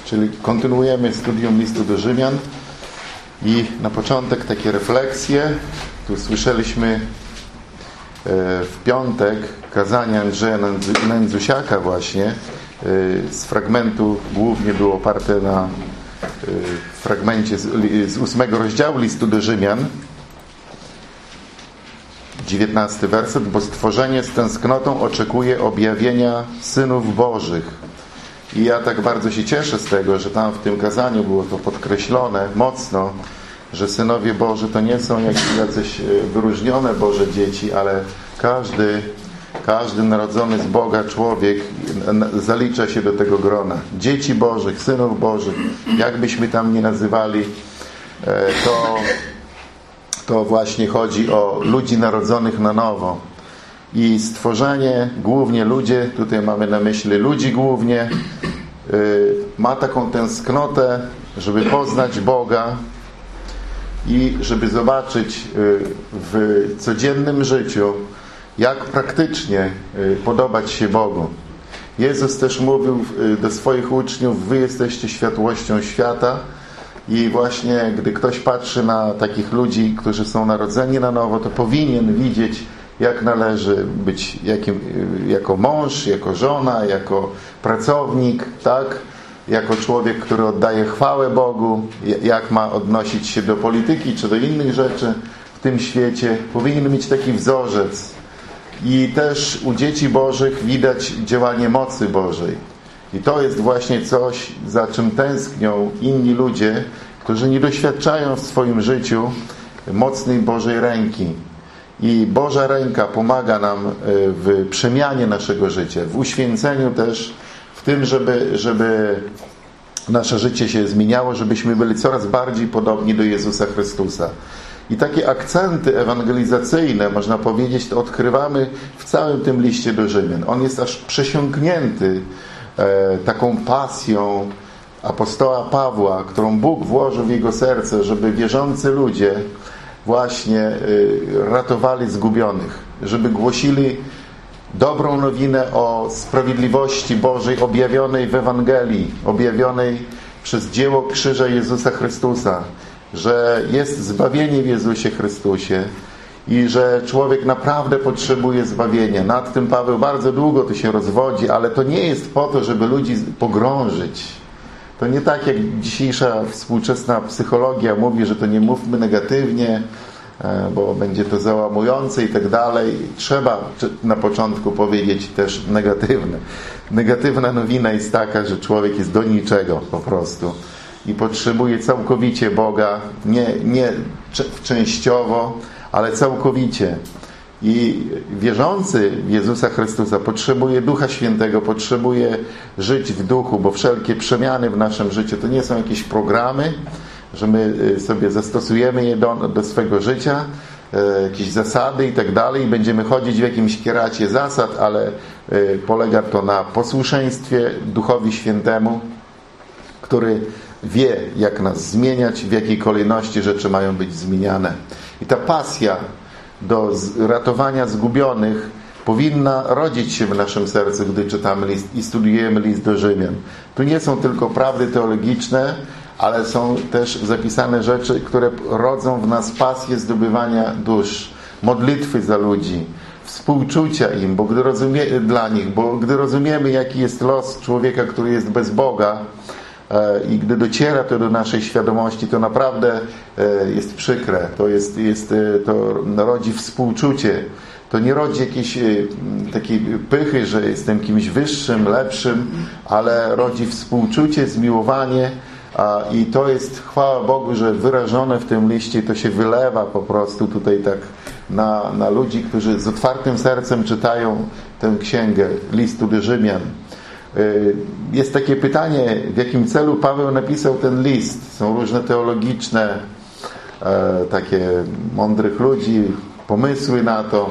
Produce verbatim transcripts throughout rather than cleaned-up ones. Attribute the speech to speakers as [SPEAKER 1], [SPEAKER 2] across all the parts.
[SPEAKER 1] Czyli kontynuujemy studium listu do Rzymian i na początek takie refleksje. Tu słyszeliśmy w piątek kazanie Andrzeja Nędzusiaka właśnie z fragmentu, głównie było oparte na fragmencie z ósmego rozdziału listu do Rzymian, dziewiętnasty werset, bo stworzenie z tęsknotą oczekuje objawienia synów Bożych. I ja tak bardzo się cieszę z tego, że tam w tym kazaniu było to podkreślone mocno, że synowie Boży to nie są jakieś wyróżnione Boże dzieci, ale każdy, każdy narodzony z Boga człowiek zalicza się do tego grona. Dzieci Bożych, synów Bożych, jakbyśmy tam nie nazywali, to, to właśnie chodzi o ludzi narodzonych na nowo. I stworzenie, głównie ludzie, tutaj mamy na myśli ludzi głównie, ma taką tęsknotę, żeby poznać Boga i żeby zobaczyć w codziennym życiu, jak praktycznie podobać się Bogu. Jezus też mówił do swoich uczniów: wy jesteście światłością świata. I właśnie gdy ktoś patrzy na takich ludzi, którzy są narodzeni na nowo, to powinien widzieć, jak należy być jakim, jako mąż, jako żona, jako pracownik, tak? Jako człowiek, który oddaje chwałę Bogu, jak ma odnosić się do polityki czy do innych rzeczy w tym świecie. Powinien mieć taki wzorzec. I też u dzieci Bożych widać działanie mocy Bożej. I to jest właśnie coś, za czym tęsknią inni ludzie, którzy nie doświadczają w swoim życiu mocnej Bożej ręki. I Boża ręka pomaga nam w przemianie naszego życia, w uświęceniu też, w tym, żeby, żeby nasze życie się zmieniało, żebyśmy byli coraz bardziej podobni do Jezusa Chrystusa. I takie akcenty ewangelizacyjne, można powiedzieć, to odkrywamy w całym tym liście do Rzymian. On jest aż przesiąknięty e, taką pasją apostoła Pawła, którą Bóg włożył w jego serce, żeby wierzący ludzie właśnie ratowali zgubionych, żeby głosili dobrą nowinę o sprawiedliwości Bożej objawionej w Ewangelii, objawionej przez dzieło krzyża Jezusa Chrystusa, że jest zbawienie w Jezusie Chrystusie i że człowiek naprawdę potrzebuje zbawienia. Nad tym Paweł bardzo długo tu się rozwodzi, ale to nie jest po to, żeby ludzi pogrążyć. To nie tak jak dzisiejsza współczesna psychologia mówi, że to nie mówmy negatywnie, bo będzie to załamujące i tak dalej. Trzeba na początku powiedzieć też negatywne. Negatywna nowina jest taka, że człowiek jest do niczego po prostu i potrzebuje całkowicie Boga, nie, nie częściowo, ale całkowicie. I wierzący w Jezusa Chrystusa potrzebuje Ducha Świętego, potrzebuje żyć w Duchu, bo wszelkie przemiany w naszym życiu to nie są jakieś programy, że my sobie zastosujemy je do, do swego życia, e, jakieś zasady i tak dalej i będziemy chodzić w jakimś kieracie zasad, ale e, polega to na posłuszeństwie Duchowi Świętemu, który wie, jak nas zmieniać, w jakiej kolejności rzeczy mają być zmieniane. I ta pasja do ratowania zgubionych powinna rodzić się w naszym sercu, gdy czytamy list i studiujemy list do Rzymian. Tu nie są tylko prawdy teologiczne, ale są też zapisane rzeczy, które rodzą w nas pasję zdobywania dusz, modlitwy za ludzi, współczucia im, bo gdy rozumie, dla nich, bo gdy rozumiemy, jaki jest los człowieka, który jest bez Boga, i gdy dociera to do naszej świadomości, to naprawdę jest przykre. To, jest, jest, to rodzi współczucie. To nie rodzi jakiejś takiej pychy, że jestem kimś wyższym, lepszym, ale rodzi współczucie, zmiłowanie i to jest, chwała Bogu, że wyrażone w tym liście, to się wylewa po prostu tutaj tak na, na ludzi, którzy z otwartym sercem czytają tę księgę listu do Rzymian. Jest takie pytanie, w jakim celu Paweł napisał ten list. Są różne teologiczne, e, takie mądrych ludzi, pomysły na to.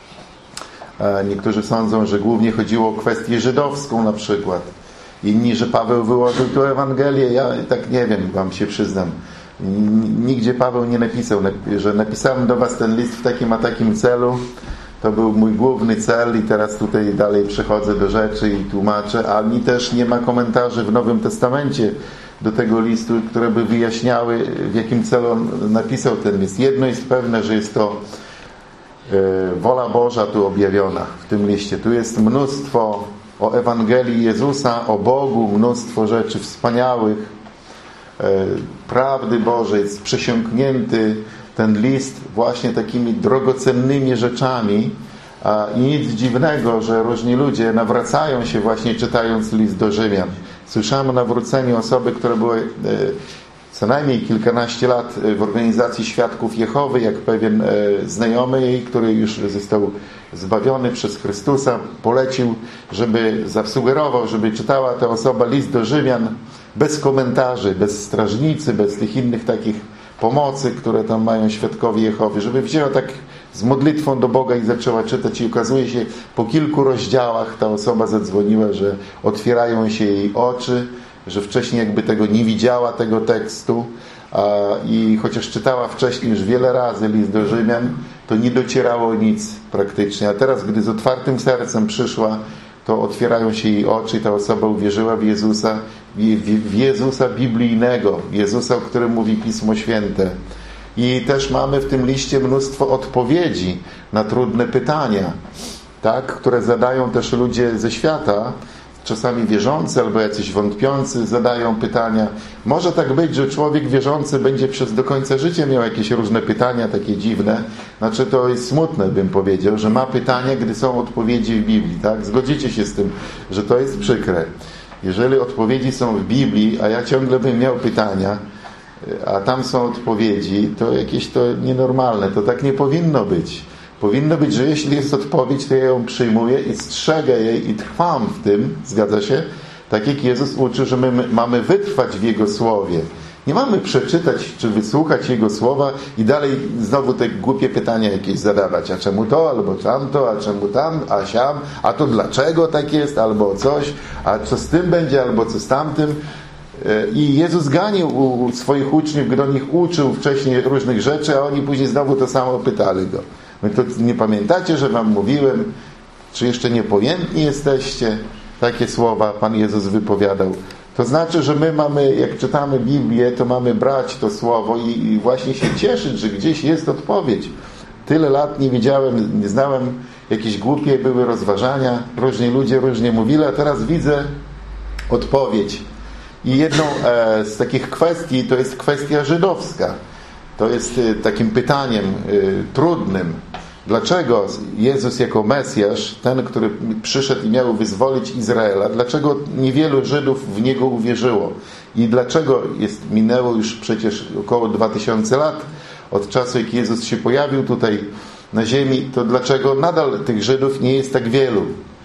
[SPEAKER 1] E, niektórzy sądzą, że głównie chodziło o kwestię żydowską na przykład. Inni, że Paweł wyłożył tu Ewangelię. Ja tak nie wiem, wam się przyznam. Nigdzie Paweł nie napisał, że napisałem do was ten list w takim a takim celu. To był mój główny cel i teraz tutaj dalej przechodzę do rzeczy i tłumaczę, ani też nie ma komentarzy w Nowym Testamencie do tego listu, które by wyjaśniały, w jakim celu on napisał ten list. Jedno jest pewne, że jest to wola Boża tu objawiona w tym liście. Tu jest mnóstwo o Ewangelii Jezusa, o Bogu, mnóstwo rzeczy wspaniałych, prawdy Bożej. Jest przesiąknięty ten list właśnie takimi drogocennymi rzeczami i nic dziwnego, że różni ludzie nawracają się właśnie czytając list do Rzymian. Słyszałem o nawróceniu osoby, która była co najmniej kilkanaście lat w organizacji Świadków Jehowy, jak pewien znajomy jej, który już został zbawiony przez Chrystusa, polecił, żeby zasugerował, żeby czytała ta osoba list do Rzymian bez komentarzy, bez strażnicy, bez tych innych takich pomocy, które tam mają Świadkowie Jehowy, żeby wzięła tak z modlitwą do Boga i zaczęła czytać i okazuje się, po kilku rozdziałach ta osoba zadzwoniła, że otwierają się jej oczy, że wcześniej jakby tego nie widziała, tego tekstu i chociaż czytała wcześniej już wiele razy list do Rzymian, to nie docierało nic praktycznie. A teraz, gdy z otwartym sercem przyszła, to otwierają się jej oczy i ta osoba uwierzyła w Jezusa, w Jezusa biblijnego, Jezusa, o którym mówi Pismo Święte. I też mamy w tym liście mnóstwo odpowiedzi na trudne pytania, tak, które zadają też ludzie ze świata, czasami wierzący albo jacyś wątpiący zadają pytania. Może tak być, że człowiek wierzący będzie przez do końca życia miał jakieś różne pytania, takie dziwne. Znaczy to jest smutne, bym powiedział, że ma pytania, gdy są odpowiedzi w Biblii. Tak? Zgodzicie się z tym, że to jest przykre. Jeżeli odpowiedzi są w Biblii, a ja ciągle bym miał pytania, a tam są odpowiedzi, to jakieś to nienormalne. To tak nie powinno być. Powinno być, że jeśli jest odpowiedź, to ja ją przyjmuję i strzegę jej i trwam w tym, zgadza się? Tak jak Jezus uczy, że my mamy wytrwać w Jego Słowie. Nie mamy przeczytać czy wysłuchać Jego Słowa i dalej znowu te głupie pytania jakieś zadawać. A czemu to, albo tamto, a czemu tam, a siam, a to dlaczego tak jest, albo coś, a co z tym będzie, albo co z tamtym. I Jezus ganił u swoich uczniów, gdy on ich uczył wcześniej różnych rzeczy, a oni później znowu to samo pytali go. My to nie pamiętacie, że wam mówiłem, czy jeszcze niepojętni jesteście? Takie słowa Pan Jezus wypowiadał. To znaczy, że my mamy, jak czytamy Biblię, to mamy brać to słowo i, i właśnie się cieszyć, że gdzieś jest odpowiedź. Tyle lat nie wiedziałem, nie znałem, jakieś głupie były rozważania, różni ludzie różnie mówili, a teraz widzę odpowiedź. I jedną e, z takich kwestii to jest kwestia żydowska. To jest e, takim pytaniem e, trudnym. Dlaczego Jezus jako Mesjasz, ten, który przyszedł i miał wyzwolić Izraela, dlaczego niewielu Żydów w Niego uwierzyło? I dlaczego jest, minęło już przecież około dwa tysiące lat od czasu, jak Jezus się pojawił tutaj na ziemi, to dlaczego nadal tych Żydów nie jest tak wielu?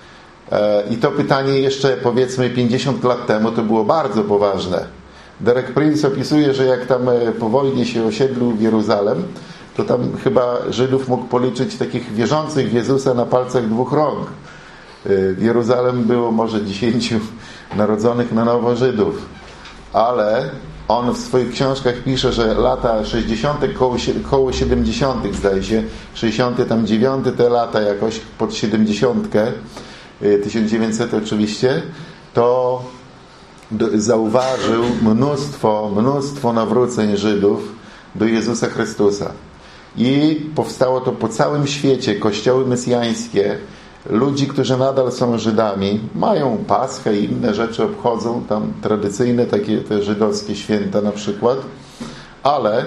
[SPEAKER 1] I to pytanie jeszcze powiedzmy pięćdziesiąt lat temu to było bardzo poważne. Derek Prince opisuje, że jak tam po wojnie się osiedlił w Jeruzalem, to tam chyba Żydów mógł policzyć takich wierzących w Jezusa na palcach dwóch rąk. W Jeruzalem było może dziesięciu narodzonych na nowo Żydów. Ale on w swoich książkach pisze, że lata sześćdziesiąte, koło, koło siedemdziesiątych zdaje się, sześćdziesiąte tam dziewiąte te lata jakoś pod siedemdziesiątkę, tysiąc dziewięćset oczywiście, to zauważył mnóstwo, mnóstwo nawróceń Żydów do Jezusa Chrystusa. I powstało to po całym świecie, kościoły mesjańskie, ludzi, którzy nadal są Żydami, mają Paschę i inne rzeczy obchodzą, tam tradycyjne takie te żydowskie święta na przykład, ale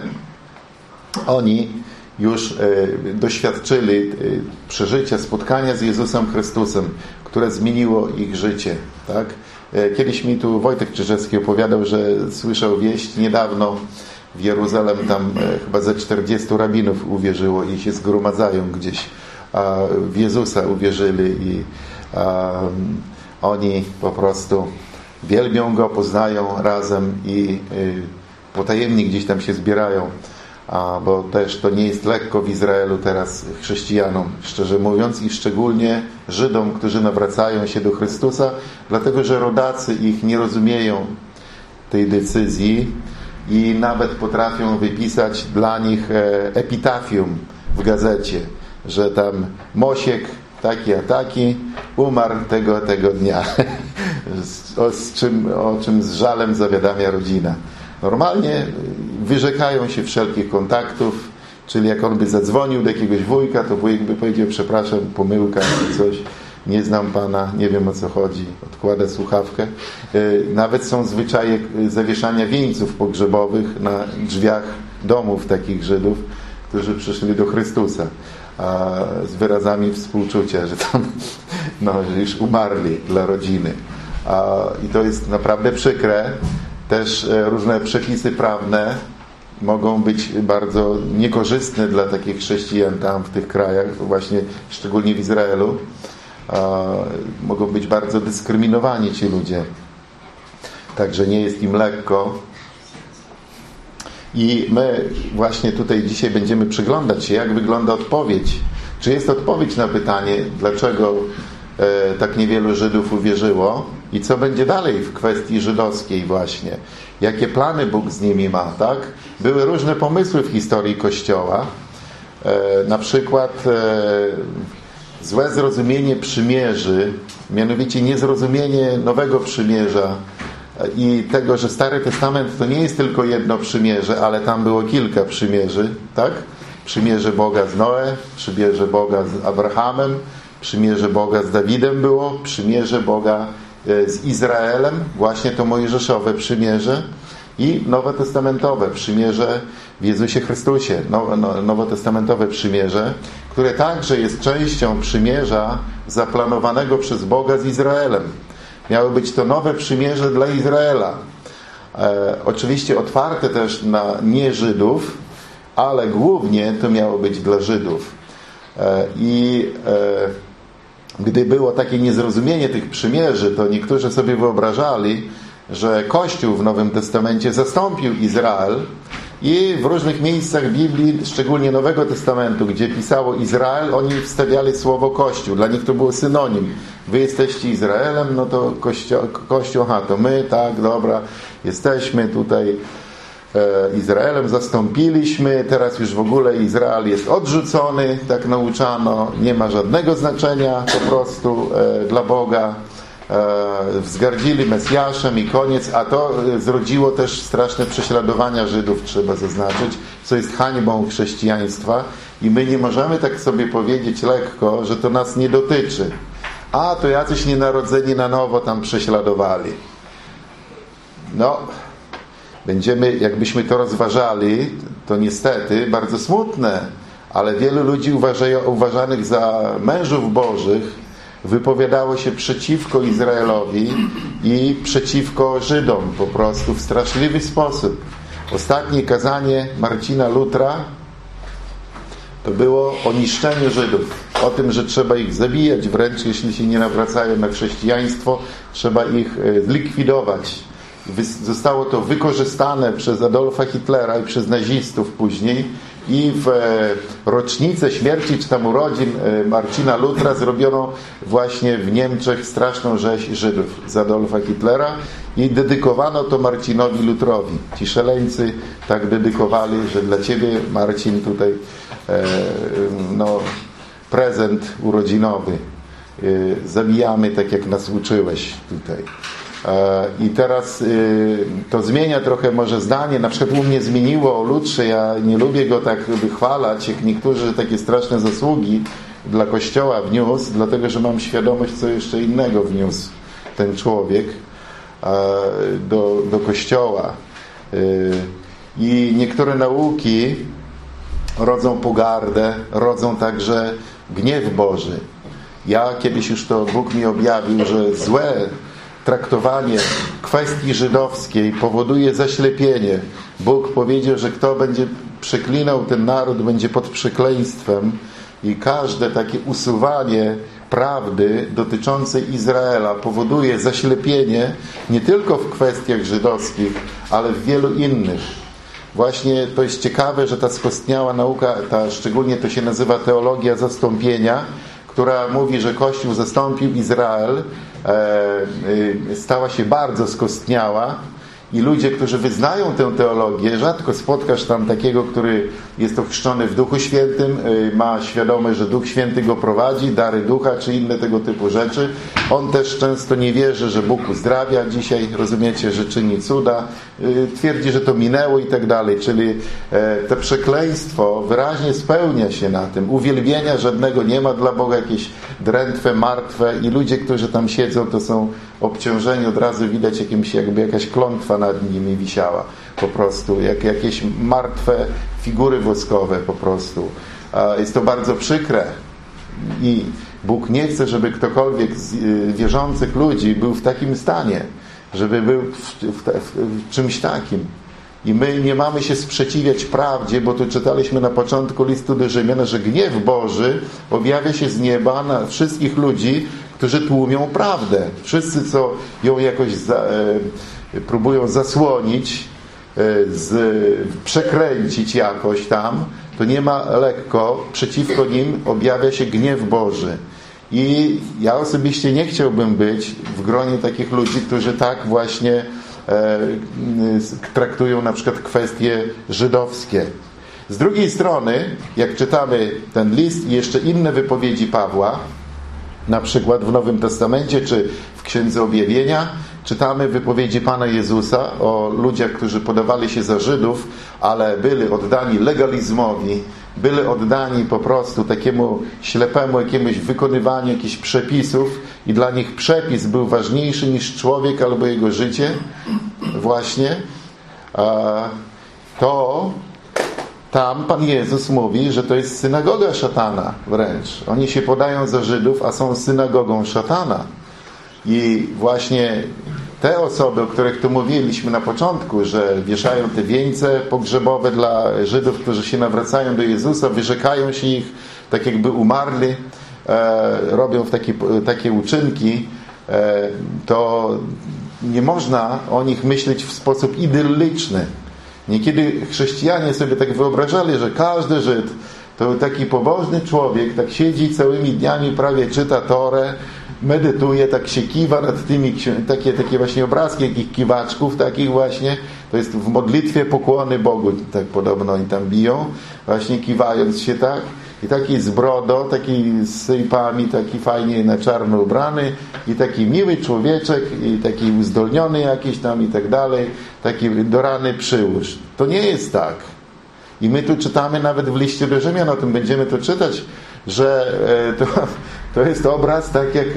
[SPEAKER 1] oni już e, doświadczyli e, przeżycia, spotkania z Jezusem Chrystusem, które zmieniło ich życie. Tak? E, kiedyś mi tu Wojtek Czyżewski opowiadał, że słyszał wieść niedawno w Jeruzalem, tam e, chyba ze czterdziestu rabinów uwierzyło i się zgromadzają gdzieś, a w Jezusa uwierzyli i a, oni po prostu wielbią Go, poznają razem i y, potajemnie gdzieś tam się zbierają. A, bo też to nie jest lekko w Izraelu teraz chrześcijanom, szczerze mówiąc, i szczególnie Żydom, którzy nawracają się do Chrystusa, dlatego że rodacy ich nie rozumieją tej decyzji i nawet potrafią wypisać dla nich epitafium w gazecie. że tam Mosiek taki a taki umarł tego tego dnia. o, z czym, o czym z żalem zawiadamia rodzina. Normalnie wyrzekają się wszelkich kontaktów, czyli jak on by zadzwonił do jakiegoś wujka, to wujek by powiedział: przepraszam, pomyłka czy coś, nie znam pana, nie wiem o co chodzi, odkłada słuchawkę. Nawet są zwyczaje zawieszania wieńców pogrzebowych na drzwiach domów takich Żydów, którzy przyszli do Chrystusa, a z wyrazami współczucia, że tam no, że już umarli dla rodziny. A, i to jest naprawdę przykre. Też różne przepisy prawne mogą być bardzo niekorzystne dla takich chrześcijan tam w tych krajach, właśnie szczególnie w Izraelu. A, mogą być bardzo dyskryminowani ci ludzie. Także nie jest im lekko. I my właśnie tutaj dzisiaj będziemy przyglądać się, jak wygląda odpowiedź. Czy jest odpowiedź na pytanie, dlaczego e, tak niewielu Żydów uwierzyło i co będzie dalej w kwestii żydowskiej właśnie. Jakie plany Bóg z nimi ma, tak? Były różne pomysły w historii Kościoła. E, na przykład e, złe zrozumienie przymierzy, mianowicie niezrozumienie nowego przymierza i tego, że Stary Testament to nie jest tylko jedno przymierze, ale tam było kilka przymierzy, tak? Przymierze Boga z Noe, przymierze Boga z Abrahamem, przymierze Boga z Dawidem było, przymierze Boga z Izraelem, właśnie to mojżeszowe przymierze, i nowotestamentowe przymierze w Jezusie Chrystusie, now, no, nowotestamentowe przymierze, które także jest częścią przymierza zaplanowanego przez Boga z Izraelem. Miało być to nowe przymierze dla Izraela. E, oczywiście otwarte też na nie-Żydów, ale głównie to miało być dla Żydów. E, I e, gdy było takie niezrozumienie tych przymierzy, to niektórzy sobie wyobrażali, że Kościół w Nowym Testamencie zastąpił Izrael i w różnych miejscach Biblii, szczególnie Nowego Testamentu, gdzie pisało Izrael, oni wstawiali słowo Kościół. Dla nich to było synonim. Wy jesteście Izraelem, no to Kościół, kościół aha, to my, tak, dobra, jesteśmy tutaj e, Izraelem, zastąpiliśmy, teraz już w ogóle Izrael jest odrzucony, tak nauczano, nie ma żadnego znaczenia po prostu e, dla Boga. Wzgardzili Mesjaszem i koniec, a to zrodziło też straszne prześladowania Żydów, trzeba zaznaczyć, co jest hańbą chrześcijaństwa i my nie możemy tak sobie powiedzieć lekko, że to nas nie dotyczy. A to jacyś nienarodzeni na nowo tam prześladowali. No, będziemy, jakbyśmy to rozważali, to niestety bardzo smutne, ale wielu ludzi uważają, uważanych za mężów bożych wypowiadało się przeciwko Izraelowi i przeciwko Żydom po prostu w straszliwy sposób. Ostatnie kazanie Marcina Lutra to było o niszczeniu Żydów. O tym, że trzeba ich zabijać, wręcz jeśli się nie nawracają na chrześcijaństwo, trzeba ich zlikwidować. Zostało to wykorzystane przez Adolfa Hitlera i przez nazistów później. I w rocznicę śmierci czy tam urodzin Marcina Lutra zrobiono właśnie w Niemczech straszną rzeź Żydów z Adolfa Hitlera i dedykowano to Marcinowi Lutrowi. Ci szaleńcy tak dedykowali, że dla Ciebie, Marcin, tutaj e, no, prezent urodzinowy. E, zabijamy tak, jak nas uczyłeś tutaj. I teraz to zmienia trochę może zdanie, na przykład u mnie zmieniło o Lutrze, ja nie lubię go tak wychwalać, jak niektórzy takie straszne zasługi dla Kościoła wniósł, dlatego że mam świadomość, co jeszcze innego wniósł ten człowiek do, do Kościoła. I niektóre nauki rodzą pogardę, rodzą także gniew Boży. Ja kiedyś już to Bóg mi objawił, że złe traktowanie kwestii żydowskiej powoduje zaślepienie. Bóg powiedział, że kto będzie przeklinał ten naród, będzie pod przekleństwem i każde takie usuwanie prawdy dotyczącej Izraela powoduje zaślepienie nie tylko w kwestiach żydowskich, ale w wielu innych. Właśnie to jest ciekawe, że ta skostniała nauka, ta, szczególnie to się nazywa teologia zastąpienia, która mówi, że Kościół zastąpił Izrael, e, e, stała się bardzo skostniała I ludzie, którzy wyznają tę teologię, rzadko spotkasz tam takiego, który jest ochrzczony w Duchu Świętym, ma świadomość, że Duch Święty go prowadzi, dary Ducha czy inne tego typu rzeczy. On też często nie wierzy, że Bóg uzdrawia dzisiaj, rozumiecie, że czyni cuda. Twierdzi, że to minęło i tak dalej. Czyli to przekleństwo wyraźnie spełnia się na tym. Uwielbienia żadnego nie ma dla Boga, jakieś drętwe, martwe i ludzie, którzy tam siedzą, to są obciążeni, od razu widać jakimś, jakby jakaś klątwa nad nimi wisiała po prostu, jak jakieś martwe figury woskowe po prostu. Jest to bardzo przykre i Bóg nie chce, żeby ktokolwiek z wierzących ludzi był w takim stanie, żeby był w, w, w, w czymś takim. I my nie mamy się sprzeciwiać prawdzie, bo tu czytaliśmy na początku listu do Rzymian, że gniew Boży objawia się z nieba na wszystkich ludzi, którzy tłumią prawdę. Wszyscy, co ją jakoś za, e, próbują zasłonić, e, z, przekręcić jakoś tam, to nie ma lekko. Przeciwko nim objawia się gniew Boży. I ja osobiście nie chciałbym być w gronie takich ludzi, którzy tak właśnie e, traktują na przykład kwestie żydowskie. Z drugiej strony, jak czytamy ten list i jeszcze inne wypowiedzi Pawła, na przykład w Nowym Testamencie czy w Księdze Objawienia, czytamy wypowiedzi Pana Jezusa o ludziach, którzy podawali się za Żydów, ale byli oddani legalizmowi, byli oddani po prostu takiemu ślepemu jakiemuś wykonywaniu jakichś przepisów i dla nich przepis był ważniejszy niż człowiek albo jego życie właśnie, to tam Pan Jezus mówi, że to jest synagoga szatana wręcz. Oni się podają za Żydów, a są synagogą szatana. I właśnie te osoby, o których tu mówiliśmy na początku, że wieszają te wieńce pogrzebowe dla Żydów, którzy się nawracają do Jezusa, wyrzekają się ich, tak jakby umarli, e, robią w takie, takie uczynki, e, to nie można o nich myśleć w sposób idylliczny. Niekiedy chrześcijanie sobie tak wyobrażali, że każdy Żyd to taki pobożny człowiek, tak siedzi całymi dniami, prawie czyta Torę, medytuje, tak się kiwa nad tymi, takie, takie właśnie obrazki jakich kiwaczków takich właśnie, to jest w modlitwie pokłony Bogu, tak podobno oni tam biją, właśnie kiwając się tak. I taki z brodą, taki z sypami, taki fajnie na czarno ubrany i taki miły człowieczek i taki uzdolniony jakiś tam i tak dalej, taki dorany przyłóż. To nie jest tak. I my tu czytamy nawet w liście do Rzymian, o tym będziemy to czytać, że to, to jest obraz tak jak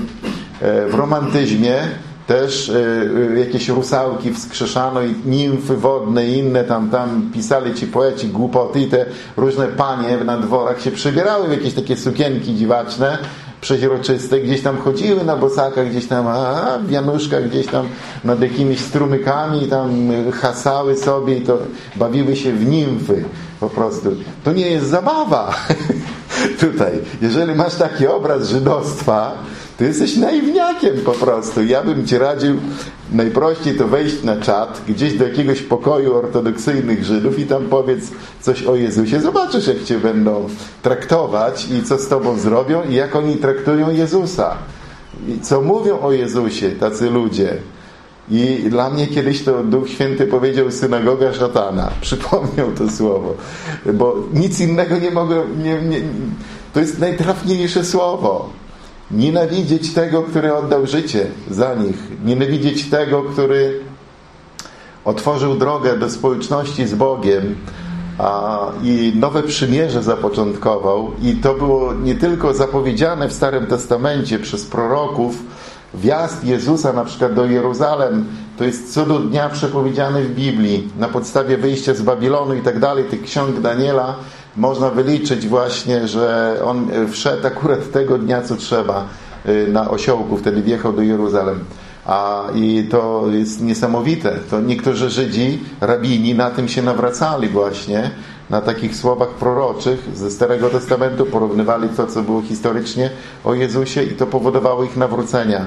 [SPEAKER 1] w romantyzmie też jakieś rusałki wskrzeszano i nimfy wodne i inne tam, tam pisali ci poeci głupoty i te różne panie na dworach się przebierały w jakieś takie sukienki dziwaczne, przeźroczyste, gdzieś tam chodziły na bosakach, gdzieś tam a, w wianuszkach, gdzieś tam nad jakimiś strumykami tam hasały sobie i to bawiły się w nimfy po prostu. To nie jest zabawa tutaj. Jeżeli masz taki obraz żydostwa, ty jesteś naiwniakiem po prostu. Ja bym ci radził najprościej to wejść na czat gdzieś do jakiegoś pokoju ortodoksyjnych Żydów i tam powiedz coś o Jezusie. Zobaczysz, jak cię będą traktować i co z tobą zrobią i jak oni traktują Jezusa. I co mówią o Jezusie tacy ludzie. I dla mnie kiedyś to Duch Święty powiedział synagoga szatana. Przypomniał to słowo. Bo nic innego nie mogę... Nie, nie, to jest najtrafniejsze słowo. Nienawidzieć tego, który oddał życie za nich. Nienawidzieć tego, który otworzył drogę do społeczności z Bogiem a, i nowe przymierze zapoczątkował. I to było nie tylko zapowiedziane w Starym Testamencie przez proroków. Wjazd Jezusa na przykład do Jeruzalem to jest co do dnia przepowiedziany w Biblii. Na podstawie wyjścia z Babilonu i tak dalej, tych ksiąg Daniela można wyliczyć właśnie, że on wszedł akurat tego dnia, co trzeba na osiołku, wtedy wjechał do Jeruzalem. A i to jest niesamowite. To niektórzy Żydzi, rabini na tym się nawracali właśnie, na takich słowach proroczych ze Starego Testamentu, porównywali to, co było historycznie o Jezusie i to powodowało ich nawrócenia.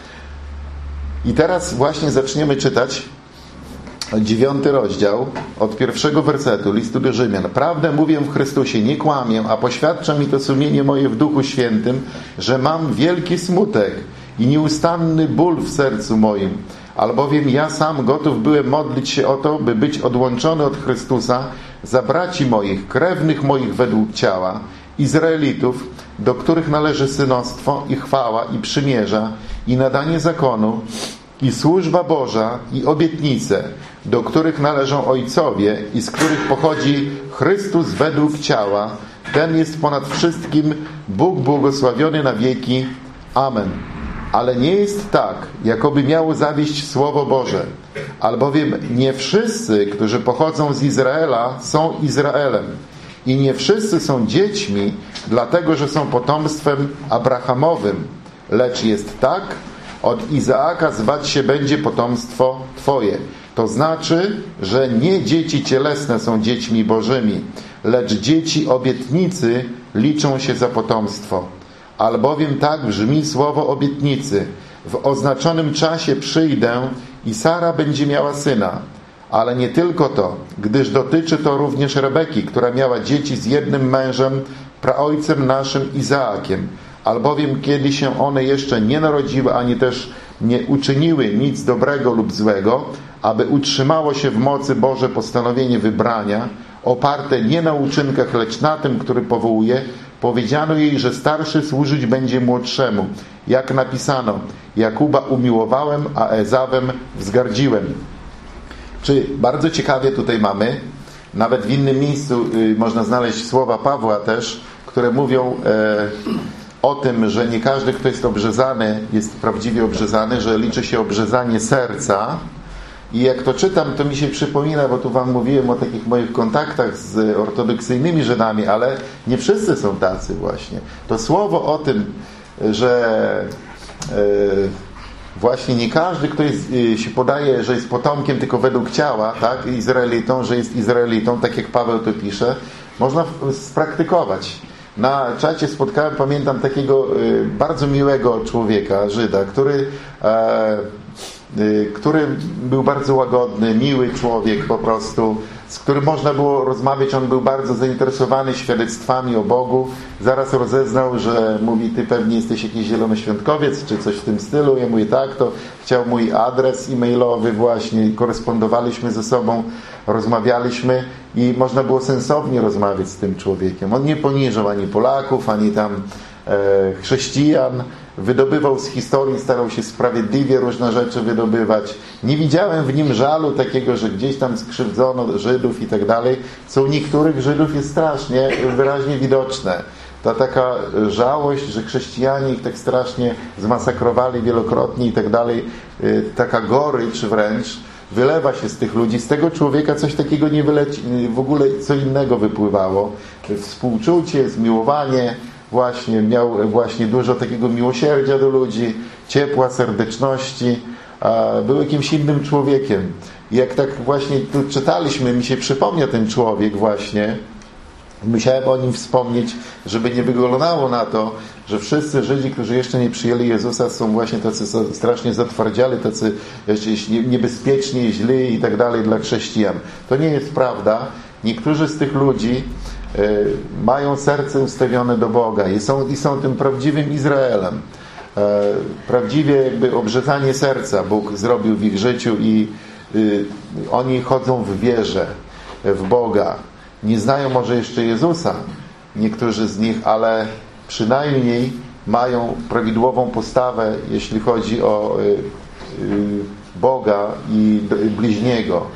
[SPEAKER 1] I teraz właśnie zaczniemy czytać dziewiąty rozdział od pierwszego wersetu listu do Rzymian. Prawdę mówię w Chrystusie, nie kłamię, a poświadcza mi to sumienie moje w Duchu Świętym, że mam wielki smutek i nieustanny ból w sercu moim, Albowiem ja sam gotów byłem modlić się o to, by być odłączony od Chrystusa za braci moich, krewnych moich według ciała, Izraelitów, do których należy synostwo i chwała i przymierza i nadanie zakonu i służba Boża i obietnice, do których należą ojcowie i z których pochodzi Chrystus według ciała. Ten jest ponad wszystkim, Bóg błogosławiony na wieki. Amen. Ale nie jest tak, jakoby miało zawieść Słowo Boże. Albowiem nie wszyscy, którzy pochodzą z Izraela, są Izraelem. I nie wszyscy są dziećmi, dlatego że są potomstwem Abrahamowym. Lecz jest tak, od Izaaka zwać się będzie potomstwo Twoje. To znaczy, że nie dzieci cielesne są dziećmi bożymi, lecz dzieci obietnicy liczą się za potomstwo. Albowiem tak brzmi słowo obietnicy. W oznaczonym czasie przyjdę i Sara będzie miała syna. Ale nie tylko to, gdyż dotyczy to również Rebeki, która miała dzieci z jednym mężem, praojcem naszym Izaakiem. Albowiem kiedy się one jeszcze nie narodziły, ani też nie uczyniły nic dobrego lub złego, aby utrzymało się w mocy Boże postanowienie wybrania, oparte nie na uczynkach, lecz na tym, który powołuje, powiedziano jej, że starszy służyć będzie młodszemu. Jak napisano, Jakuba umiłowałem, a Ezawem wzgardziłem. Czy bardzo ciekawie tutaj mamy, nawet w innym miejscu y, można znaleźć słowa Pawła też, które mówią e, o tym, że nie każdy, kto jest obrzezany, jest prawdziwie obrzezany, że liczy się obrzezanie serca. I jak to czytam, to mi się przypomina, bo tu wam mówiłem o takich moich kontaktach z ortodoksyjnymi Żydami, ale nie wszyscy są tacy właśnie. To słowo o tym, że e, właśnie nie każdy, kto jest, się podaje, że jest potomkiem tylko według ciała, tak, Izraelitą, że jest Izraelitą, tak jak Paweł to pisze, można spraktykować. Na czacie spotkałem, pamiętam, takiego bardzo miłego człowieka, Żyda, który, e, który był bardzo łagodny, miły człowiek po prostu, z którym można było rozmawiać. On był bardzo zainteresowany świadectwami o Bogu. Zaraz rozeznał, że mówi, ty pewnie jesteś jakiś zielonoświątkowiec, czy coś w tym stylu. Ja mówię, tak, to chciał mój adres e-mailowy właśnie, korespondowaliśmy ze sobą, rozmawialiśmy i można było sensownie rozmawiać z tym człowiekiem. On nie poniżał ani Polaków, ani tam e, chrześcijan. Wydobywał z historii, starał się sprawiedliwie różne rzeczy wydobywać. Nie widziałem w nim żalu takiego, że gdzieś tam skrzywdzono Żydów i tak dalej, co u niektórych Żydów jest strasznie wyraźnie widoczne. Ta taka żałość, że chrześcijanie ich tak strasznie zmasakrowali wielokrotnie i tak dalej, taka gorycz wręcz wylewa się z tych ludzi. Z tego człowieka coś takiego nie wyleci, w ogóle co innego wypływało. Współczucie, zmiłowanie, właśnie miał właśnie dużo takiego miłosierdzia do ludzi, ciepła, serdeczności, był jakimś innym człowiekiem. I jak tak właśnie tu czytaliśmy, mi się przypomniał ten człowiek właśnie, musiałem o nim wspomnieć, żeby nie wyglądało na to, że wszyscy Żydzi, którzy jeszcze nie przyjęli Jezusa, są właśnie tacy strasznie zatwardziali, tacy niebezpieczni, źli i tak dalej dla chrześcijan. To nie jest prawda. Niektórzy z tych ludzi mają serce ustawione do Boga i są, i są tym prawdziwym Izraelem. Prawdziwie jakby obrzezanie serca Bóg zrobił w ich życiu i y, oni chodzą w wierze w Boga. Nie znają może jeszcze Jezusa, niektórzy z nich, ale przynajmniej mają prawidłową postawę, jeśli chodzi o y, y, Boga i bliźniego.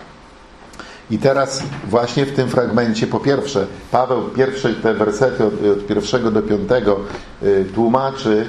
[SPEAKER 1] I teraz właśnie w tym fragmencie, po pierwsze, Paweł pierwsze te wersety od, od pierwszego do piątego y, tłumaczy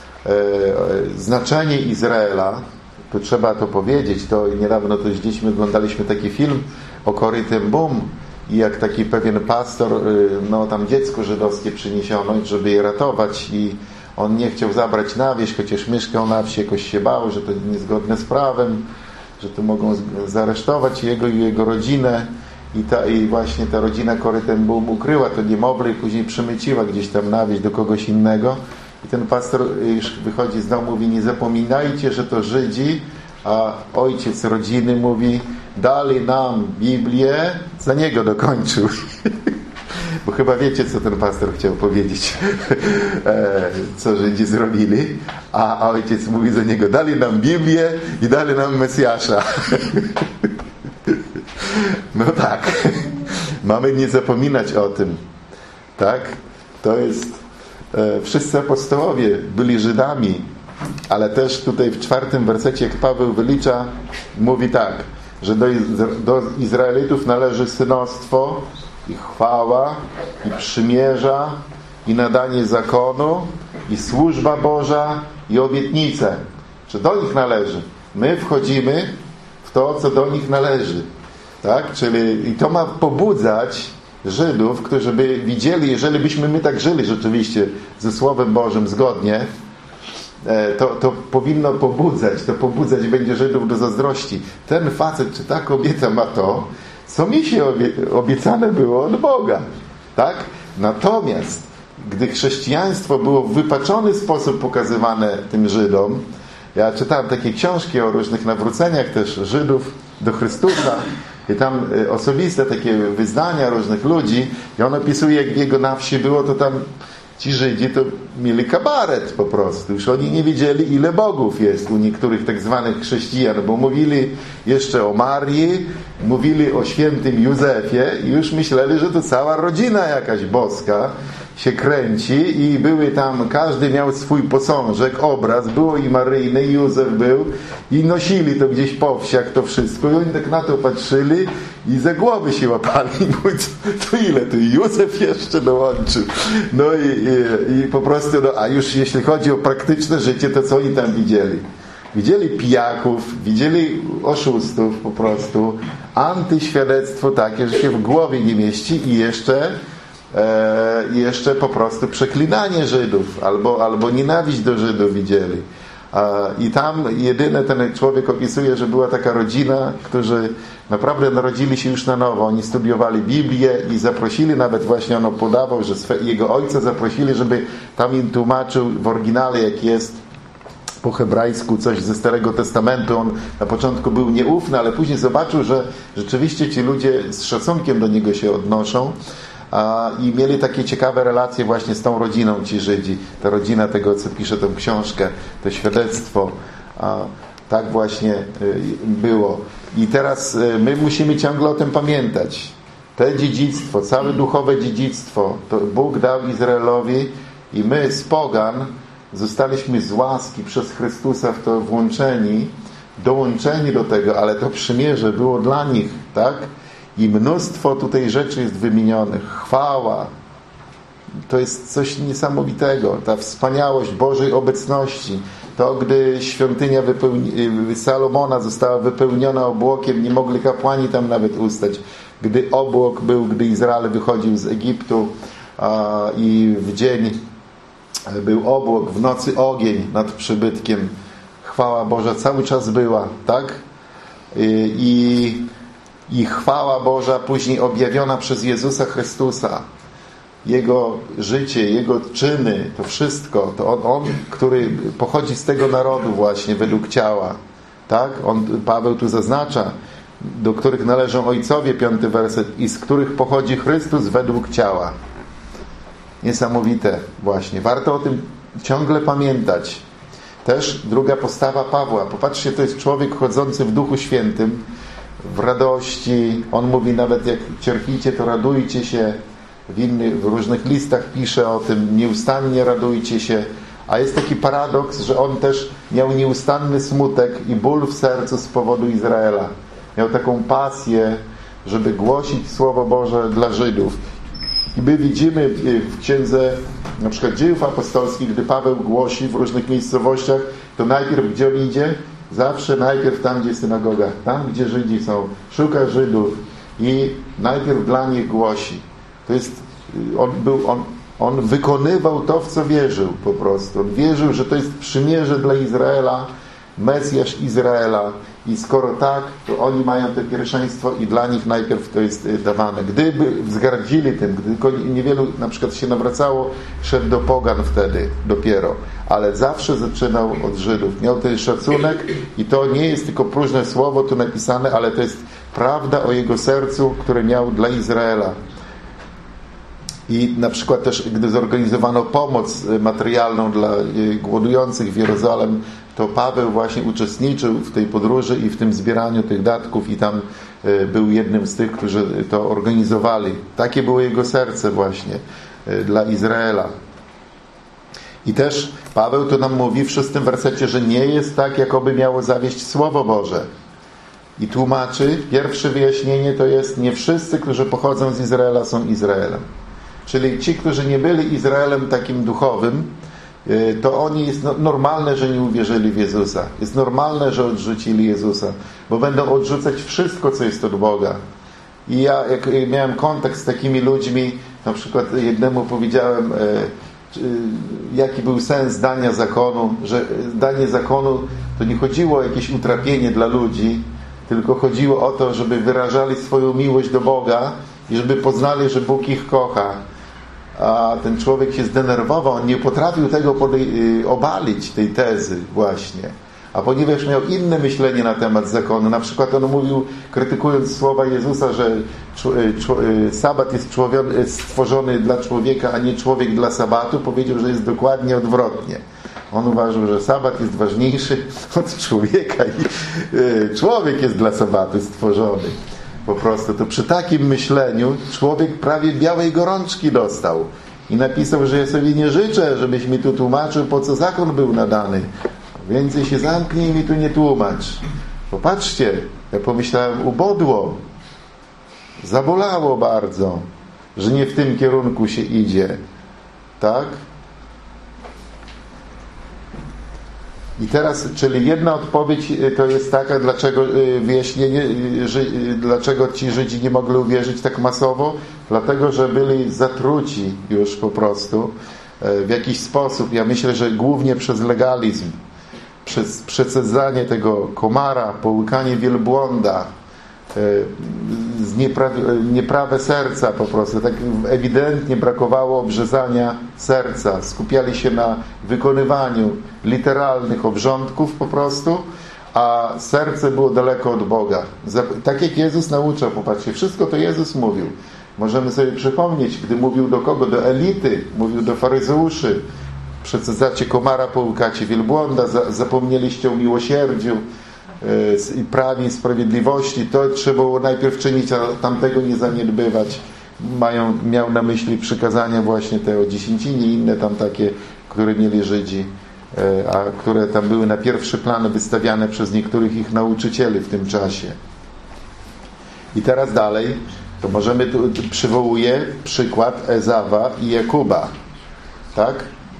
[SPEAKER 1] y, znaczenie Izraela. To trzeba to powiedzieć. To niedawno to z dziećmi oglądaliśmy taki film o Corrie ten Boom i jak taki pewien pastor, y, no tam dziecko żydowskie przyniesiono, żeby je ratować i on nie chciał zabrać na wieś, chociaż mieszkał na wsi, jakoś się bał, że to niezgodne z prawem, że tu mogą zaresztować jego i jego rodzinę i, ta, i właśnie ta rodzina Corrie ten Boom ukryła to niemowlę i później przemyciła gdzieś tam na wieś do kogoś innego i ten pastor już wychodzi z domu, mówi, nie zapominajcie, że to Żydzi, a ojciec rodziny mówi, dali nam Biblię, za niego dokończył. bo chyba wiecie, co ten pastor chciał powiedzieć, co Żydzi zrobili, a ojciec mówi za niego, dali nam Biblię i dali nam Mesjasza. No tak, mamy nie zapominać o tym, tak? To jest, e, wszyscy apostołowie byli Żydami, ale też tutaj w czwartym wersecie, jak Paweł wylicza, mówi tak, że do, do Izraelitów należy synostwo i chwała i przymierza i nadanie zakonu i służba Boża i obietnice. Czy do nich należy? My wchodzimy w to, co do nich należy. Tak? Czyli i to ma pobudzać Żydów, którzy by widzieli, jeżeli byśmy my tak żyli rzeczywiście ze Słowem Bożym zgodnie, to, to powinno pobudzać, to pobudzać będzie Żydów do zazdrości. Ten facet czy ta kobieta ma to, co mi się obiecane było od Boga. Tak? Natomiast gdy chrześcijaństwo było w wypaczony sposób pokazywane tym Żydom, ja czytałem takie książki o różnych nawróceniach też Żydów do Chrystusa i tam osobiste takie wyznania różnych ludzi i on opisuje, jak w jego na wsi było, to tam ci Żydzi to mieli kabaret po prostu. Już oni nie wiedzieli, ile bogów jest u niektórych tak zwanych chrześcijan, bo mówili jeszcze o Marii, mówili o świętym Józefie i już myśleli, że to cała rodzina jakaś boska się kręci i były tam, każdy miał swój posążek, obraz, było i Maryjny, i Józef był i nosili to gdzieś po wsiach to wszystko i oni tak na to patrzyli i za głowy się łapali i mówili, to ile tu Józef jeszcze dołączył. No i, i, i po prostu, no, a już jeśli chodzi o praktyczne życie, to co oni tam widzieli? Widzieli pijaków, widzieli oszustów po prostu, antyświadectwo takie, że się w głowie nie mieści i jeszcze E, jeszcze po prostu przeklinanie Żydów albo, albo nienawiść do Żydów widzieli. E, I tam jedyne ten człowiek opisuje, że była taka rodzina, którzy naprawdę narodzili się już na nowo. Oni studiowali Biblię i zaprosili, nawet właśnie on podawał, że swe, jego ojca zaprosili, żeby tam im tłumaczył w oryginale, jak jest po hebrajsku coś ze Starego Testamentu. On na początku był nieufny, ale później zobaczył, że rzeczywiście ci ludzie z szacunkiem do niego się odnoszą. I mieli takie ciekawe relacje właśnie z tą rodziną ci Żydzi. Ta rodzina tego, co pisze tę książkę, to świadectwo. Tak właśnie było. I teraz my musimy ciągle o tym pamiętać. To dziedzictwo, całe duchowe dziedzictwo, to Bóg dał Izraelowi i my z pogan zostaliśmy z łaski przez Chrystusa w to włączeni, dołączeni do tego, ale to przymierze było dla nich, tak? I mnóstwo tutaj rzeczy jest wymienionych. Chwała. To jest coś niesamowitego. Ta wspaniałość Bożej obecności. To, gdy świątynia wypełni- Salomona została wypełniona obłokiem, nie mogli kapłani tam nawet ustać. Gdy obłok był, gdy Izrael wychodził z Egiptu a, i w dzień był obłok, w nocy ogień nad przybytkiem. Chwała Boża cały czas była, tak? I, i I chwała Boża później objawiona przez Jezusa Chrystusa. Jego życie, Jego czyny, to wszystko, to on, on, który pochodzi z tego narodu właśnie według ciała. Tak? On, Paweł tu zaznacza, do których należą ojcowie, piąty werset, i z których pochodzi Chrystus według ciała. Niesamowite właśnie. Warto o tym ciągle pamiętać. Też druga postawa Pawła. Popatrzcie, to jest człowiek chodzący w Duchu Świętym, w radości. On mówi nawet, jak cierpicie, to radujcie się. W innych, w różnych listach pisze o tym, nieustannie radujcie się. A jest taki paradoks, że on też miał nieustanny smutek i ból w sercu z powodu Izraela. Miał taką pasję, żeby głosić Słowo Boże dla Żydów. I my widzimy w księdze na przykład Dziejów Apostolskich, gdy Paweł głosi w różnych miejscowościach, to najpierw gdzie on idzie? Zawsze najpierw tam, gdzie synagoga, tam, gdzie Żydzi są, szuka Żydów i najpierw dla nich głosi. To jest, on był, on, on wykonywał to, w co wierzył po prostu. On wierzył, że to jest przymierze dla Izraela, Mesjasz Izraela i skoro tak, to oni mają to pierwszeństwo i dla nich najpierw to jest dawane. Gdyby wzgardzili tym, gdy tylko niewielu na przykład się nawracało, szedł do pogan wtedy dopiero, ale zawsze zaczynał od Żydów. Miał ten szacunek i to nie jest tylko próżne słowo tu napisane, ale to jest prawda o jego sercu, które miał dla Izraela. I na przykład też, gdy zorganizowano pomoc materialną dla głodujących w Jerozolem, to Paweł właśnie uczestniczył w tej podróży i w tym zbieraniu tych datków i tam był jednym z tych, którzy to organizowali. Takie było jego serce właśnie dla Izraela. I też Paweł to nam mówi w szóstym wersecie, że nie jest tak, jakoby miało zawieść Słowo Boże. I tłumaczy, pierwsze wyjaśnienie to jest: nie wszyscy, którzy pochodzą z Izraela, są Izraelem. Czyli ci, którzy nie byli Izraelem takim duchowym, to oni, jest normalne, że nie uwierzyli w Jezusa. Jest normalne, że odrzucili Jezusa, bo będą odrzucać wszystko, co jest od Boga. I ja, jak miałem kontakt z takimi ludźmi, na przykład jednemu powiedziałem, jaki był sens dania zakonu, że danie zakonu to nie chodziło o jakieś utrapienie dla ludzi, tylko chodziło o to, żeby wyrażali swoją miłość do Boga i żeby poznali, że Bóg ich kocha. A ten człowiek się zdenerwował, on nie potrafił tego podej- obalić, tej tezy właśnie. A ponieważ miał inne myślenie na temat zakonu, na przykład on mówił, krytykując słowa Jezusa, że sabat jest, człowiek, jest stworzony dla człowieka, a nie człowiek dla sabatu, powiedział, że jest dokładnie odwrotnie. On uważał, że sabat jest ważniejszy od człowieka i człowiek jest dla sabatu stworzony. Po prostu to przy takim myśleniu człowiek prawie białej gorączki dostał. I napisał, że ja sobie nie życzę, żebyś mi tu tłumaczył, po co zakon był nadany. Więcej się zamknij i mi tu nie tłumacz. Popatrzcie, ja pomyślałem, ubodło. Zabolało bardzo, że nie w tym kierunku się idzie. Tak? I teraz, czyli jedna odpowiedź to jest taka, dlaczego wyjaśnienie, że, dlaczego ci Żydzi nie mogli uwierzyć tak masowo? Dlatego, że byli zatruci już po prostu w jakiś sposób. Ja myślę, że głównie przez legalizm, przez przecedzanie tego komara, połykanie wielbłąda, nieprawe, nieprawe serca po prostu. Tak ewidentnie brakowało obrzezania serca. Skupiali się na wykonywaniu literalnych obrządków po prostu, a serce było daleko od Boga. Tak jak Jezus nauczał, popatrzcie, wszystko to Jezus mówił. Możemy sobie przypomnieć, gdy mówił do kogo? Do elity, mówił do faryzeuszy. Przecedzacie komara, połykacie wielbłąda, zapomnieliście o miłosierdziu i prawie i sprawiedliwości. To trzeba było najpierw czynić, a tamtego nie zaniedbywać. Mają, miał na myśli przykazania właśnie te o dziesięcinie i inne tam takie, które mieli Żydzi, a które tam były na pierwszy plan wystawiane przez niektórych ich nauczycieli w tym czasie. I teraz dalej, to możemy tu, przywołuję przykład Ezawa i Jakuba. Tak?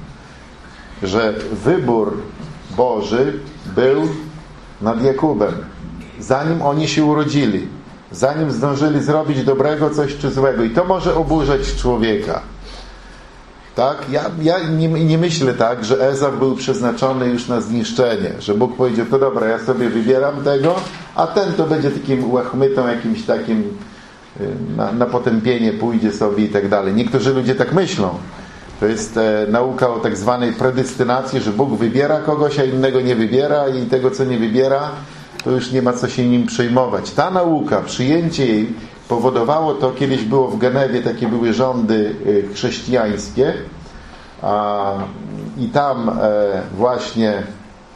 [SPEAKER 1] Że wybór Boży był nad Jakubem. Zanim oni się urodzili, zanim zdążyli zrobić dobrego coś czy złego. I to może oburzać człowieka. Tak? Ja, ja nie, nie myślę tak, że Ezaw był przeznaczony już na zniszczenie. Że Bóg powiedział, to dobra, ja sobie wybieram tego, a ten to będzie takim łachmytą, jakimś takim na, na potępienie pójdzie sobie i tak dalej. Niektórzy ludzie tak myślą. To jest e, nauka o tak zwanej predestynacji, że Bóg wybiera kogoś, a innego nie wybiera i tego, co nie wybiera, to już nie ma co się nim przejmować. Ta nauka, przyjęcie jej powodowało to, kiedyś było w Genewie, takie były rządy e, chrześcijańskie a, i tam e, właśnie e,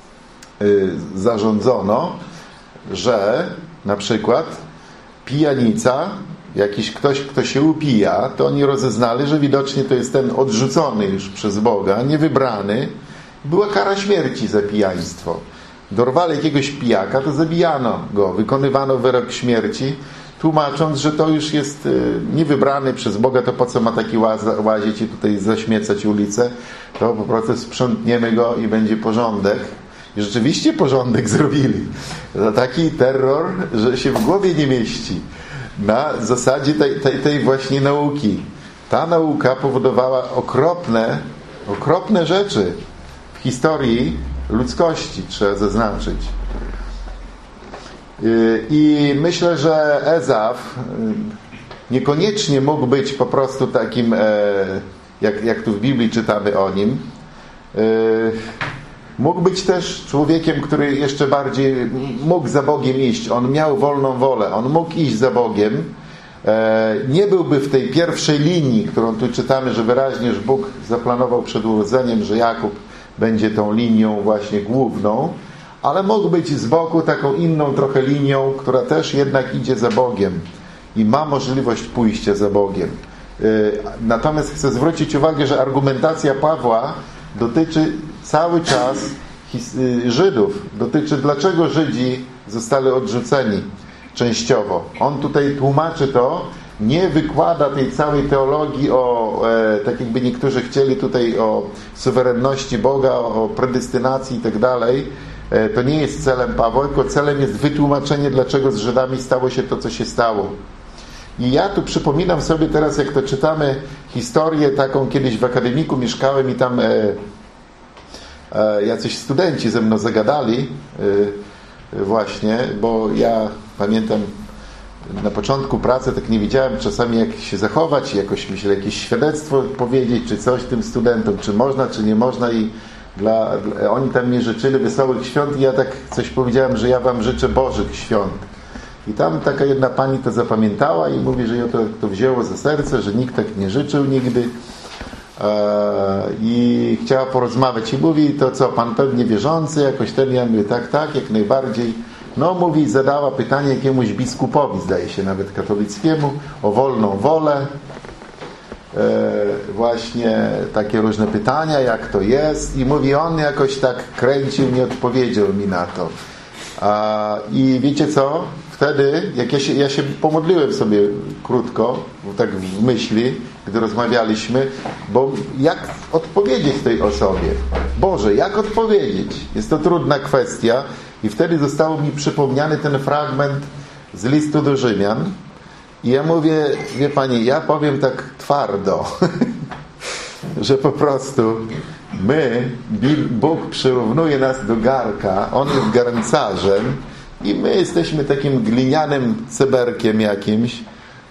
[SPEAKER 1] zarządzono, że na przykład pijanica, jakiś ktoś, kto się upija, to oni rozeznali, że widocznie to jest ten odrzucony już przez Boga, niewybrany. Była kara śmierci za pijaństwo. Dorwali jakiegoś pijaka, to zabijano go. Wykonywano wyrok śmierci, tłumacząc, że to już jest niewybrany przez Boga, to po co ma taki łazić i tutaj zaśmiecać ulicę, to po prostu sprzątniemy go i będzie porządek. I rzeczywiście porządek zrobili. Za taki terror, że się w głowie nie mieści. Na zasadzie tej, tej, tej właśnie nauki. Ta nauka powodowała okropne, okropne rzeczy w historii ludzkości, trzeba zaznaczyć. I myślę, że Ezaw niekoniecznie mógł być po prostu takim, jak, jak tu w Biblii czytamy o nim, mógł być też człowiekiem, który jeszcze bardziej mógł za Bogiem iść. On miał wolną wolę. On mógł iść za Bogiem, nie byłby w tej pierwszej linii, którą tu czytamy, że wyraźnie już Bóg zaplanował przed urodzeniem, że Jakub będzie tą linią właśnie główną, ale mógł być z boku taką inną trochę linią, która też jednak idzie za Bogiem i ma możliwość pójścia za Bogiem. Natomiast chcę zwrócić uwagę, że argumentacja Pawła dotyczy cały czas Żydów. Dotyczy, dlaczego Żydzi zostali odrzuceni częściowo. On tutaj tłumaczy to, nie wykłada tej całej teologii o, e, tak jakby niektórzy chcieli tutaj o suwerenności Boga, o predestynacji i tak dalej. E, to nie jest celem Pawła, tylko celem jest wytłumaczenie, dlaczego z Żydami stało się to, co się stało. I ja tu przypominam sobie teraz, jak to czytamy historię taką, kiedyś w akademiku mieszkałem i tam e, e, jacyś studenci ze mną zagadali e, właśnie, bo ja pamiętam na początku pracy tak nie wiedziałem czasami jak się zachować, jakoś myślę jakieś świadectwo powiedzieć, czy coś tym studentom, czy można, czy nie można i dla, dla, oni tam mi życzyli wesołych świąt i ja tak coś powiedziałem, że ja wam życzę Bożych świąt. I tam taka jedna pani to zapamiętała i mówi, że ją to, to wzięło za serce, że nikt tak nie życzył nigdy e, i chciała porozmawiać i mówi, to co, pan pewnie wierzący, jakoś ten, ja mówię, tak, tak, jak najbardziej. No mówi, zadała pytanie jakiemuś biskupowi, zdaje się nawet katolickiemu, o wolną wolę. E, właśnie takie różne pytania, jak to jest i mówi, on jakoś tak kręcił, nie odpowiedział mi na to. A, i wiecie co? Wtedy, jak ja się, ja się pomodliłem sobie krótko, tak w myśli, gdy rozmawialiśmy, bo jak odpowiedzieć tej osobie? Boże, jak odpowiedzieć? Jest to trudna kwestia i wtedy został mi przypomniany ten fragment z listu do Rzymian i ja mówię, wie pani, ja powiem tak twardo, że po prostu my, Bóg przyrównuje nas do garnka, On jest garncarzem i my jesteśmy takim glinianym cyberkiem jakimś,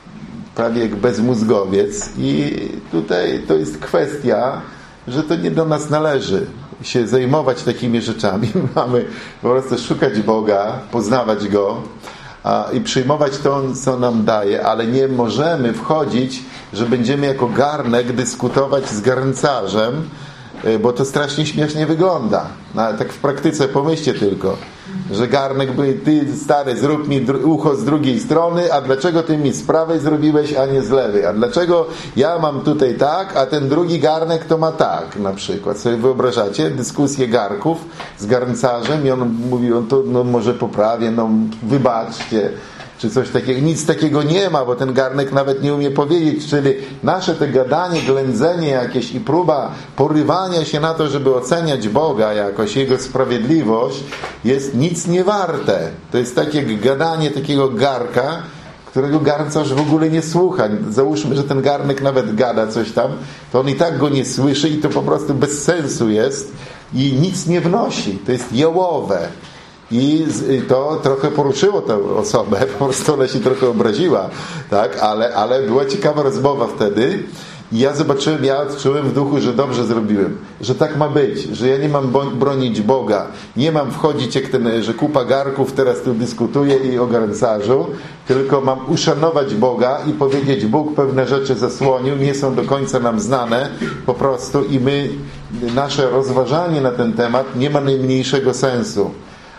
[SPEAKER 1] prawie jak bezmózgowiec i tutaj to jest kwestia, że to nie do nas należy się zajmować takimi rzeczami. Mamy po prostu szukać Boga, poznawać Go a, i przyjmować to, co nam daje, ale nie możemy wchodzić, że będziemy jako garnek dyskutować z garncarzem, bo to strasznie śmiesznie wygląda. No, tak w praktyce pomyślcie tylko, że garnek by, ty stary, zrób mi ucho z drugiej strony, a dlaczego ty mi z prawej zrobiłeś, a nie z lewej? A dlaczego ja mam tutaj tak, a ten drugi garnek to ma tak, na przykład. Sobie wyobrażacie dyskusję garków z garncarzem i on mówi, on to no, może poprawię, no wybaczcie, czy coś takiego. Nic takiego nie ma, bo ten garnek nawet nie umie powiedzieć, czyli nasze te gadanie, ględzenie jakieś i próba porywania się na to, żeby oceniać Boga jakoś, Jego sprawiedliwość jest nic nie warte. To jest takie gadanie takiego garka, którego garncarz w ogóle nie słucha. Załóżmy, że ten garnek nawet gada coś tam, to on i tak go nie słyszy i to po prostu bez sensu jest i nic nie wnosi. To jest jałowe. I to trochę poruszyło tę osobę, po prostu ona się trochę obraziła, tak? ale, ale była ciekawa rozmowa wtedy i ja zobaczyłem, ja odczułem w duchu, że dobrze zrobiłem, że tak ma być, że ja nie mam bronić Boga, nie mam wchodzić jak ten, że kupa garków teraz tu dyskutuje i o garncarzu, tylko mam uszanować Boga i powiedzieć, Bóg pewne rzeczy zasłonił, nie są do końca nam znane po prostu i my, nasze rozważanie na ten temat nie ma najmniejszego sensu.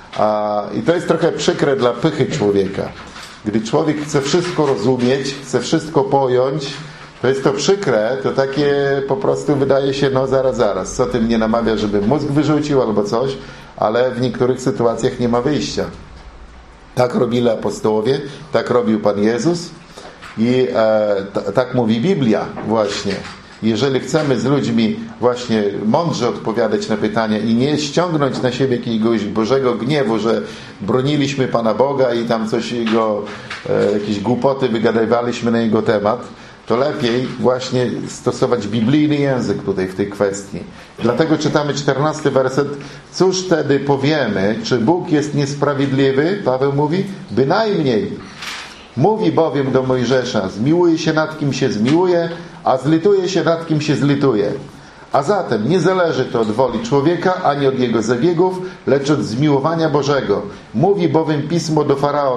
[SPEAKER 1] A, I to jest trochę przykre dla pychy człowieka. Gdy człowiek chce wszystko rozumieć, chce wszystko pojąć, to jest to przykre, to takie po prostu wydaje się, no zaraz, zaraz, co ty mnie namawia, żeby mózg wyrzucił albo coś, ale w niektórych sytuacjach nie ma wyjścia. Tak robili apostołowie, tak robił Pan Jezus i e, t- tak mówi Biblia właśnie. Jeżeli chcemy z ludźmi właśnie mądrze odpowiadać na pytania i nie ściągnąć na siebie jakiegoś Bożego gniewu, że broniliśmy Pana Boga i tam coś Jego, e, jakieś głupoty wygadywaliśmy na Jego temat, to lepiej właśnie stosować biblijny język tutaj w tej kwestii. Dlatego czytamy czternasty werset. Cóż wtedy powiemy? Czy Bóg jest niesprawiedliwy? Paweł mówi, bynajmniej. Mówi bowiem do Mojżesza, zmiłuje się nad kim się zmiłuje, a zlituje się nad kim się zlituje. A zatem nie zależy to od woli człowieka, ani od jego zabiegów, lecz od zmiłowania Bożego. Mówi bowiem Pismo do Faraona,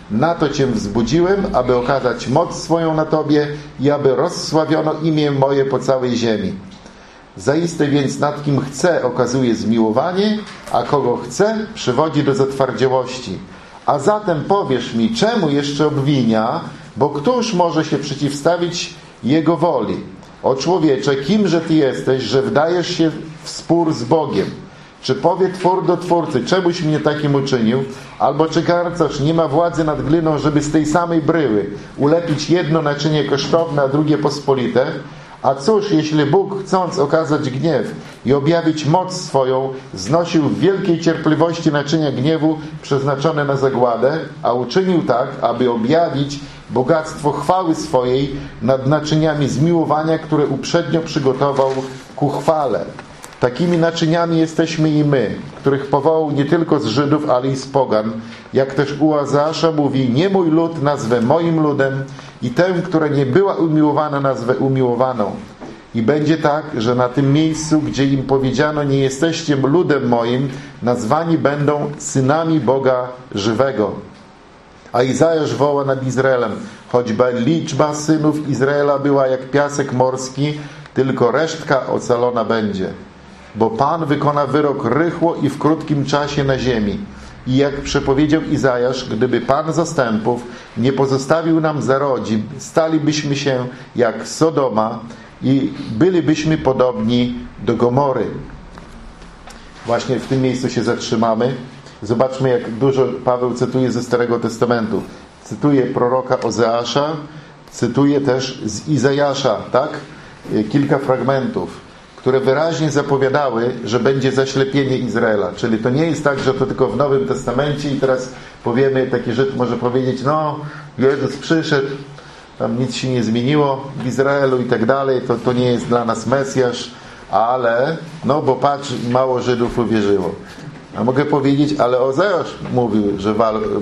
[SPEAKER 1] Na to Cię wzbudziłem, aby okazać moc swoją na Tobie i aby rozsławiono imię moje po całej ziemi. Zaiste więc nad kim chce okazuje zmiłowanie, a kogo chce przywodzi do zatwardziałości. A zatem powiesz mi, czemu jeszcze obwinia, bo któż może się przeciwstawić Jego woli? O człowiecze, kimże Ty jesteś, że wdajesz się w spór z Bogiem? Czy powie twór do twórcy, czemuś mnie takim uczynił? Albo czy garncarz nie ma władzy nad gliną, żeby z tej samej bryły ulepić jedno naczynie kosztowne, a drugie pospolite? A cóż, jeśli Bóg, chcąc okazać gniew i objawić moc swoją, znosił w wielkiej cierpliwości naczynia gniewu przeznaczone na zagładę, a uczynił tak, aby objawić bogactwo chwały swojej nad naczyniami zmiłowania, które uprzednio przygotował ku chwale. Takimi naczyniami jesteśmy i my, których powołał nie tylko z Żydów, ale i z pogan. Jak też u Ozeasza mówi, nie mój lud nazwę moim ludem i tę, która nie była umiłowana, nazwę umiłowaną. I będzie tak, że na tym miejscu, gdzie im powiedziano, nie jesteście ludem moim, nazwani będą synami Boga żywego. A Izajasz woła nad Izraelem, choćby liczba synów Izraela była jak piasek morski, tylko resztka ocalona będzie. Bo Pan wykona wyrok rychło i w krótkim czasie na ziemi. I jak przepowiedział Izajasz, gdyby Pan zastępów nie pozostawił nam zarodzi, stalibyśmy się jak Sodoma i bylibyśmy podobni do Gomory. Właśnie w tym miejscu się zatrzymamy. Zobaczmy, jak dużo Paweł cytuje ze Starego Testamentu. Cytuje proroka Ozeasza, cytuje też z Izajasza, tak? Kilka fragmentów, które wyraźnie zapowiadały, że będzie zaślepienie Izraela. Czyli to nie jest tak, że to tylko w Nowym Testamencie i teraz powiemy, taki Żyd może powiedzieć, no Jezus przyszedł, tam nic się nie zmieniło w Izraelu i tak dalej, to, to nie jest dla nas Mesjasz, ale, no bo patrz, mało Żydów uwierzyło. A mogę powiedzieć, ale Ozeasz mówił, że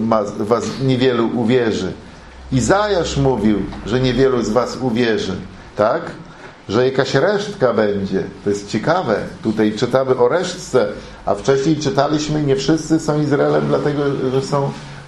[SPEAKER 1] was niewielu uwierzy. Izajasz mówił, że niewielu z was uwierzy. Tak? Że jakaś resztka będzie. To jest ciekawe. Tutaj czytamy o resztce, a wcześniej czytaliśmy, nie wszyscy są Izraelem, dlatego, że są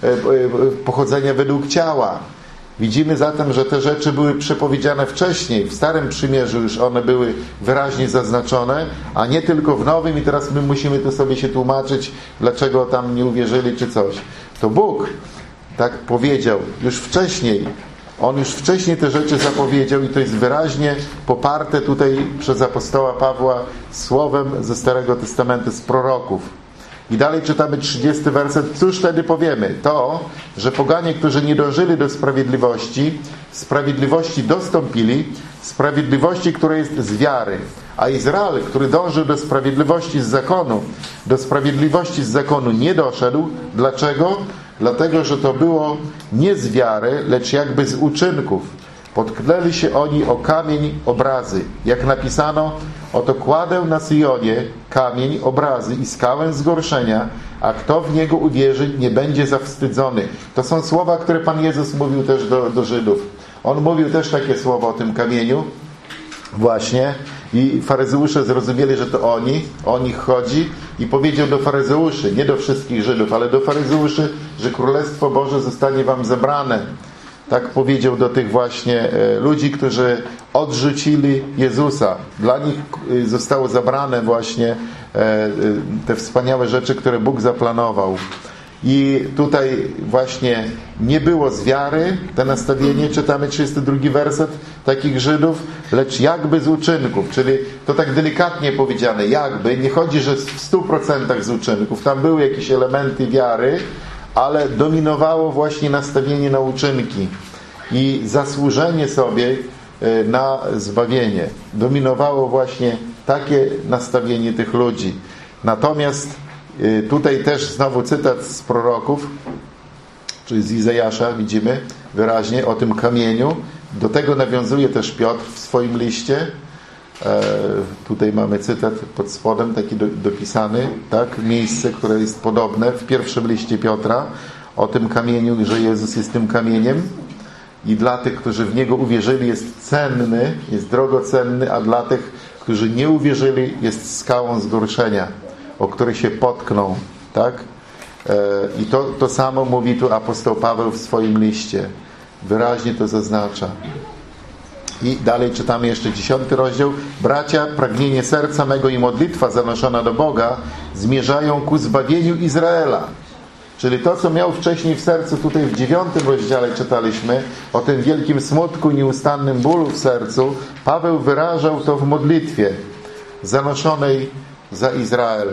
[SPEAKER 1] pochodzenia według ciała. Widzimy zatem, że te rzeczy były przepowiedziane wcześniej. W Starym Przymierzu już one były wyraźnie zaznaczone, a nie tylko w Nowym i teraz my musimy tu sobie się tłumaczyć, dlaczego tam nie uwierzyli czy coś. To Bóg tak powiedział już wcześniej. On już wcześniej te rzeczy zapowiedział i to jest wyraźnie poparte tutaj przez apostoła Pawła słowem ze Starego Testamentu, z proroków. I dalej czytamy trzydziesty werset. Cóż wtedy powiemy? To, że poganie, którzy nie dążyli do sprawiedliwości, sprawiedliwości dostąpili, sprawiedliwości, która jest z wiary. A Izrael, który dąży do sprawiedliwości z zakonu, do sprawiedliwości z zakonu nie doszedł. Dlaczego? Dlatego, że to było nie z wiary, lecz jakby z uczynków. Potknęli się oni o kamień obrazy. Jak napisano, oto kładę na Syjonie kamień obrazy i skałę zgorszenia, a kto w niego uwierzy, nie będzie zawstydzony. To są słowa, które Pan Jezus mówił też do, do Żydów. On mówił też takie słowa o tym kamieniu właśnie i faryzeusze zrozumieli, że to oni, o nich chodzi i powiedział do faryzeuszy, nie do wszystkich Żydów, ale do faryzeuszy, że Królestwo Boże zostanie wam zabrane. Tak powiedział do tych właśnie ludzi, którzy odrzucili Jezusa. Dla nich zostało zabrane właśnie te wspaniałe rzeczy, które Bóg zaplanował. I tutaj właśnie nie było z wiary, to nastawienie, czytamy trzydziesty drugi werset takich Żydów, lecz jakby z uczynków, czyli to tak delikatnie powiedziane, jakby, nie chodzi, że w stu procentach z uczynków, tam były jakieś elementy wiary, ale dominowało właśnie nastawienie na uczynki i zasłużenie sobie na zbawienie. Dominowało właśnie takie nastawienie tych ludzi. Natomiast tutaj też znowu cytat z proroków, czyli z Izajasza, widzimy wyraźnie o tym kamieniu. Do tego nawiązuje też Piotr w swoim liście. E, tutaj mamy cytat pod spodem, taki do, dopisany, tak? Miejsce, które jest podobne w pierwszym liście Piotra, o tym kamieniu, że Jezus jest tym kamieniem i dla tych, którzy w Niego uwierzyli, jest cenny, jest drogocenny, a dla tych, którzy nie uwierzyli, jest skałą zgorszenia, o której się potkną, tak? I to, to samo mówi tu apostoł Paweł w swoim liście. Wyraźnie to zaznacza. I dalej czytamy jeszcze dziesiąty rozdział. Bracia, pragnienie serca mego i modlitwa zanoszona do Boga zmierzają ku zbawieniu Izraela. Czyli to, co miał wcześniej w sercu, tutaj w dziewiątym rozdziale czytaliśmy, o tym wielkim smutku, nieustannym bólu w sercu, Paweł wyrażał to w modlitwie zanoszonej za Izrael.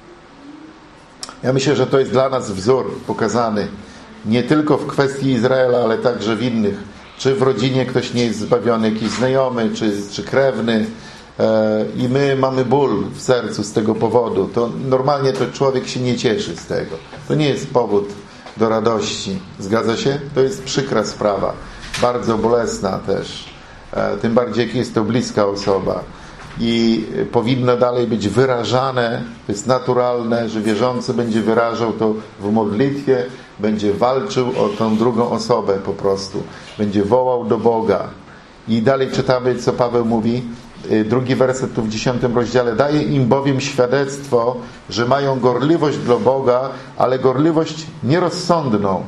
[SPEAKER 1] Ja myślę, że to jest dla nas wzór pokazany. Nie tylko w kwestii Izraela, ale także w innych. Czy w rodzinie ktoś nie jest zbawiony, jakiś znajomy, czy, czy krewny. E, I my mamy ból w sercu z tego powodu. To normalnie to człowiek się nie cieszy z tego. To nie jest powód do radości. Zgadza się? To jest przykra sprawa. Bardzo bolesna też. E, tym bardziej, jak jest to bliska osoba. I powinno dalej być wyrażane, to jest naturalne, że wierzący będzie wyrażał to w modlitwie, będzie walczył o tą drugą osobę po prostu, będzie wołał do Boga. I dalej czytamy, co Paweł mówi, drugi werset tu w dziesiątym rozdziale: daje im bowiem świadectwo, że mają gorliwość dla Boga, ale gorliwość nierozsądną.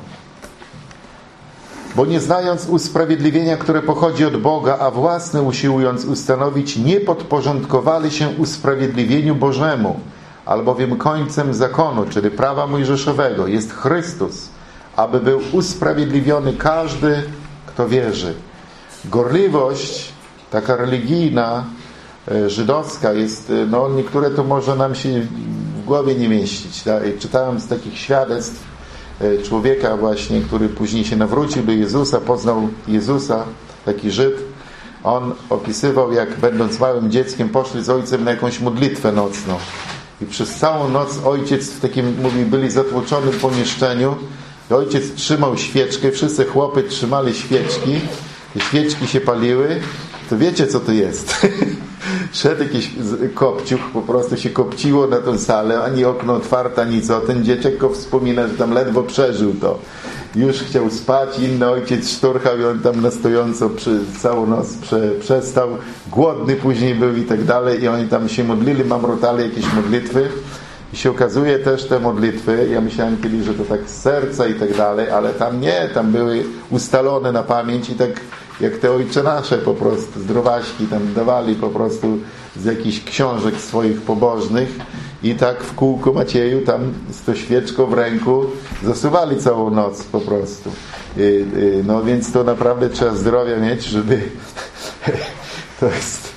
[SPEAKER 1] Bo nie znając usprawiedliwienia, które pochodzi od Boga, a własne usiłując ustanowić, nie podporządkowali się usprawiedliwieniu Bożemu, albowiem końcem zakonu, czyli prawa mojżeszowego, jest Chrystus, aby był usprawiedliwiony każdy, kto wierzy. Gorliwość taka religijna, żydowska jest, no niektóre to może nam się w głowie nie mieścić. Tak? Czytałem z takich świadectw człowieka właśnie, który później się nawrócił do Jezusa, poznał Jezusa, taki Żyd. On opisywał, jak będąc małym dzieckiem poszli z ojcem na jakąś modlitwę nocną. I przez całą noc ojciec w takim, mówi, byli zatłoczonym pomieszczeniu. I ojciec trzymał świeczkę, wszyscy chłopy trzymali świeczki. Te świeczki się paliły. To wiecie, co to jest? Szedł jakiś kopciuch, po prostu się kopciło na tę salę, ani okno otwarte, ani co. Ten dzieciak go wspomina, że tam ledwo przeżył to. Już chciał spać, inny ojciec szturchał i on tam na stojąco przy, całą noc prze, przestał. Głodny później był i tak dalej. I oni tam się modlili, mamrotali jakieś modlitwy. I się okazuje też te modlitwy, ja myślałem kiedyś, że to tak z serca i tak dalej, ale tam nie, tam były ustalone na pamięć i tak jak te ojcze nasze po prostu, zdrowaśki tam dawali po prostu z jakichś książek swoich pobożnych i tak w kółku Macieju tam z tą świeczką w ręku zasuwali całą noc po prostu. No więc to naprawdę trzeba zdrowia mieć, żeby to jest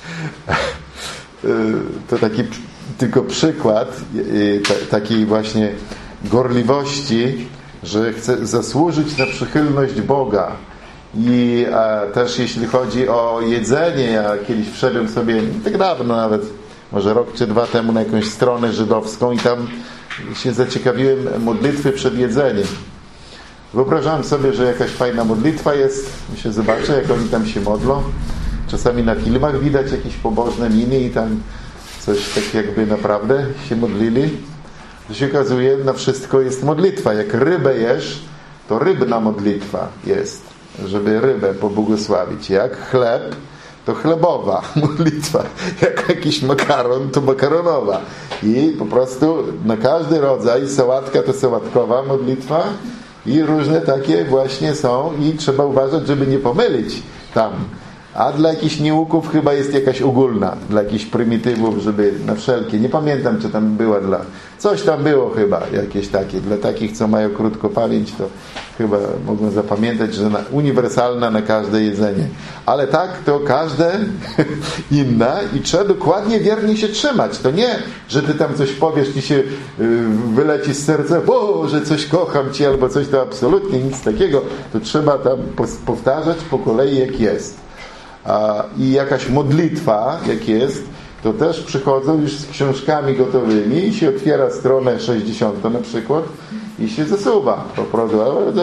[SPEAKER 1] to taki tylko przykład takiej właśnie gorliwości, że chce zasłużyć na przychylność Boga. I a, też jeśli chodzi o jedzenie, ja kiedyś wszedłem sobie, tak dawno nawet, może rok czy dwa temu, na jakąś stronę żydowską i tam się zaciekawiłem modlitwy przed jedzeniem. Wyobrażałem sobie, że jakaś fajna modlitwa jest, się zobaczę, jak oni tam się modlą. Czasami na filmach widać jakieś pobożne miny i tam coś tak jakby naprawdę się modlili. To się okazuje, na wszystko jest modlitwa. Jak rybę jesz, to rybna modlitwa jest, żeby rybę pobłogosławić. Jak chleb, to chlebowa modlitwa. Jak jakiś makaron, to makaronowa. I po prostu na każdy rodzaj, sałatka to sałatkowa modlitwa i różne takie właśnie są i trzeba uważać, żeby nie pomylić tam. A dla jakichś nieuków chyba jest jakaś ogólna, dla jakichś prymitywów, żeby na wszelkie, nie pamiętam, czy tam była dla, coś tam było chyba, jakieś takie, dla takich, co mają krótko pamięć, to chyba mogą zapamiętać, że na, uniwersalna na każde jedzenie. Ale tak, to każde inna i trzeba dokładnie wiernie się trzymać. To nie, że ty tam coś powiesz, ci się yy, wyleci z serca, bo że coś kocham ci, albo coś, to absolutnie nic takiego. To trzeba tam powtarzać po kolei, jak jest. I jakaś modlitwa, jak jest, to też przychodzą już z książkami gotowymi i się otwiera stronę sześćdziesiątą na przykład i się zasuwa po prostu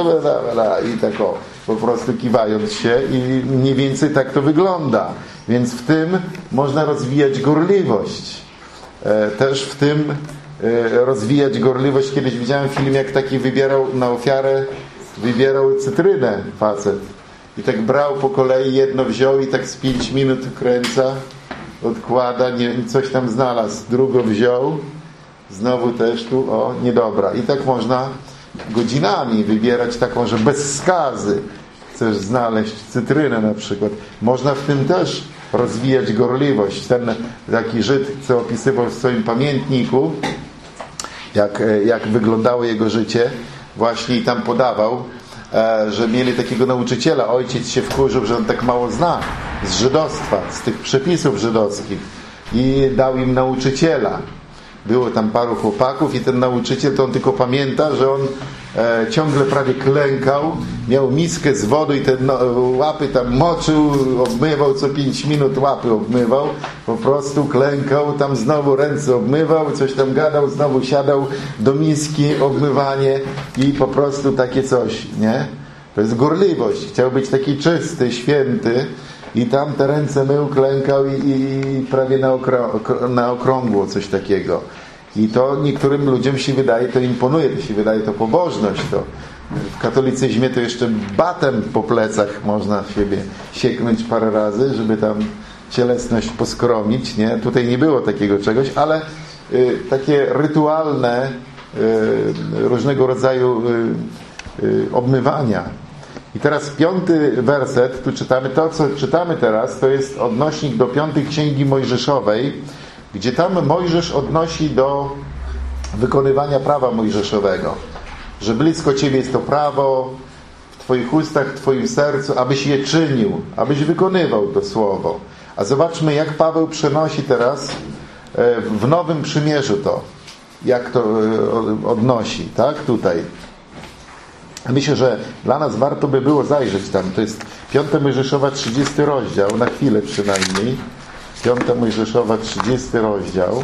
[SPEAKER 1] i tak o, po prostu kiwając się i mniej więcej tak to wygląda. Więc w tym można rozwijać gorliwość. Też w tym rozwijać gorliwość. Kiedyś widziałem film, jak taki wybierał na ofiarę, wybierał cytrynę facet. I tak brał po kolei, jedno wziął i tak z pięć minut kręca, odkłada, nie, coś tam znalazł. Drugo wziął znowu też tu, o, niedobra. I tak można godzinami wybierać taką, że bez skazy. Chcesz znaleźć cytrynę na przykład. Można w tym też rozwijać gorliwość. Ten taki Żyd, co opisywał w swoim pamiętniku, jak, jak wyglądało jego życie, właśnie i tam podawał, że mieli takiego nauczyciela. Ojciec się wkurzył, że on tak mało zna z żydostwa, z tych przepisów żydowskich i dał im nauczyciela. Było tam paru chłopaków i ten nauczyciel, to on tylko pamięta, że on e, ciągle prawie klękał, miał miskę z wodą i te no, łapy tam moczył, obmywał, co pięć minut łapy obmywał, po prostu klękał, tam znowu ręce obmywał, coś tam gadał, znowu siadał do miski, obmywanie i po prostu takie coś, nie? To jest gorliwość. Chciał być taki czysty, święty i tam te ręce mył, klękał i, i prawie na, okrą- na okrągło coś takiego. I to niektórym ludziom się wydaje, to imponuje, to się wydaje to pobożność. To w katolicyzmie to jeszcze batem po plecach można siebie sieknąć parę razy, żeby tam cielesność poskromić, nie? Tutaj nie było takiego czegoś, ale y, takie rytualne y, różnego rodzaju y, y, obmywania. I teraz piąty werset, tu czytamy, to co czytamy teraz, to jest odnośnik do piątej Księgi Mojżeszowej, gdzie tam Mojżesz odnosi do wykonywania prawa mojżeszowego, że blisko Ciebie jest to prawo, w Twoich ustach, w Twoim sercu, abyś je czynił, abyś wykonywał to słowo. A zobaczmy, jak Paweł przenosi teraz w Nowym Przymierzu to, jak to odnosi, tak, tutaj. Myślę, że dla nas warto by było zajrzeć tam. To jest piąta Mojżeszowa, trzydziesty rozdział, na chwilę przynajmniej. piąta Mojżeszowa, trzydziesty rozdział.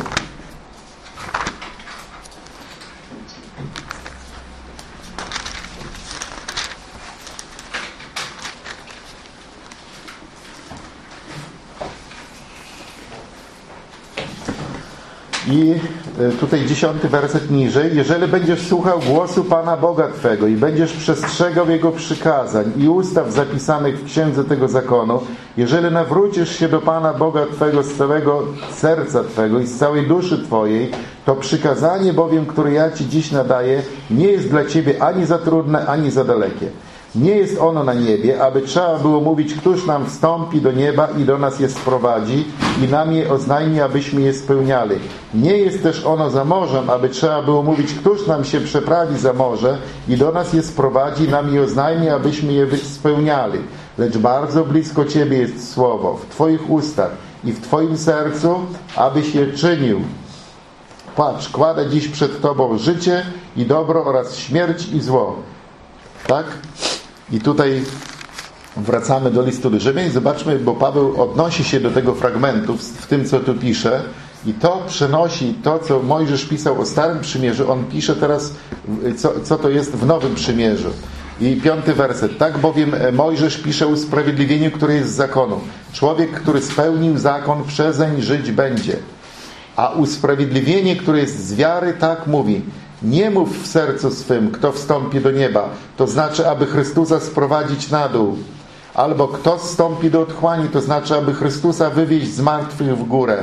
[SPEAKER 1] I tutaj dziesiąty werset niżej. Jeżeli będziesz słuchał głosu Pana Boga Twego i będziesz przestrzegał Jego przykazań i ustaw zapisanych w księdze tego zakonu, jeżeli nawrócisz się do Pana Boga Twego z całego serca Twego i z całej duszy Twojej, to przykazanie bowiem, które ja Ci dziś nadaję, nie jest dla Ciebie ani za trudne, ani za dalekie. Nie jest ono na niebie, aby trzeba było mówić, któż nam wstąpi do nieba i do nas je sprowadzi i nam je oznajmi, abyśmy je spełniali. Nie jest też ono za morzem, aby trzeba było mówić, któż nam się przeprawi za morze i do nas je sprowadzi i nam je oznajmi, abyśmy je spełniali. Lecz bardzo blisko Ciebie jest słowo, w Twoich ustach i w Twoim sercu, abyś je czynił. Patrz, kładę dziś przed Tobą życie i dobro oraz śmierć i zło. Tak? I tutaj wracamy do listu do Rzymian. Zobaczmy, bo Paweł odnosi się do tego fragmentu w, w tym, co tu pisze, i to przenosi to, co Mojżesz pisał o Starym Przymierzu. On pisze teraz, co, co to jest w Nowym Przymierzu. I piąty werset. Tak bowiem Mojżesz pisze o usprawiedliwieniu, które jest z zakonu. Człowiek, który spełnił zakon, przezeń żyć będzie. A usprawiedliwienie, które jest z wiary, tak mówi: nie mów w sercu swym, kto wstąpi do nieba, to znaczy, aby Chrystusa sprowadzić na dół. Albo kto zstąpi do otchłani, to znaczy, aby Chrystusa wywieźć z martwych w górę.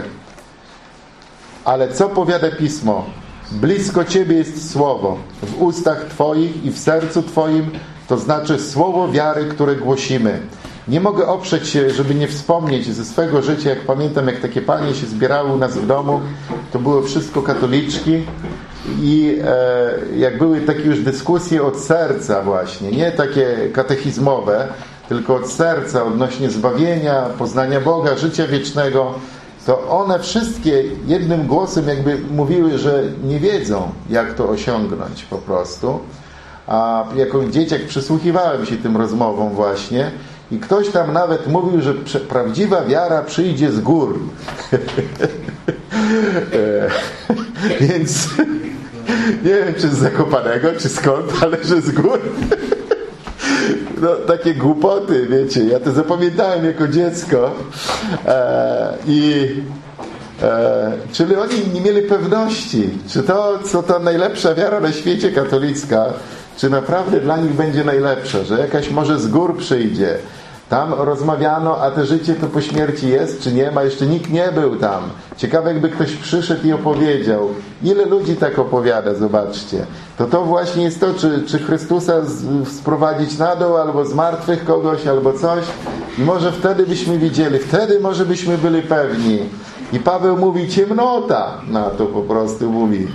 [SPEAKER 1] Ale co powiada Pismo? Blisko Ciebie jest słowo, w ustach Twoich i w sercu Twoim, to znaczy słowo wiary, które głosimy. Nie mogę oprzeć się, żeby nie wspomnieć ze swego życia, jak pamiętam, jak takie panie się zbierały u nas w domu, to było wszystko katoliczki i e, jak były takie już dyskusje od serca właśnie, nie takie katechizmowe, tylko od serca odnośnie zbawienia, poznania Boga, życia wiecznego, to one wszystkie jednym głosem jakby mówiły, że nie wiedzą, jak to osiągnąć po prostu. A jako dzieciak przysłuchiwałem się tym rozmowom właśnie i ktoś tam nawet mówił, że prawdziwa wiara przyjdzie z gór. Więc nie wiem, czy z Zakopanego, czy skąd, ale że z gór. No, takie głupoty, wiecie, ja to zapamiętałem jako dziecko e, i e, czyli oni nie mieli pewności, czy to, co to najlepsza wiara na świecie katolicka, czy naprawdę dla nich będzie najlepsza, że jakaś może z gór przyjdzie, Tam rozmawiano, a to życie to po śmierci jest, czy nie ma? Jeszcze nikt nie był tam. Ciekawe, jakby ktoś przyszedł i opowiedział. Ile ludzi tak opowiada, zobaczcie. To to właśnie jest to, czy, czy Chrystusa z, sprowadzić na dół, albo z martwych kogoś, albo coś. I może wtedy byśmy widzieli, wtedy może byśmy byli pewni. I Paweł mówi, ciemnota. Na to po prostu mówi.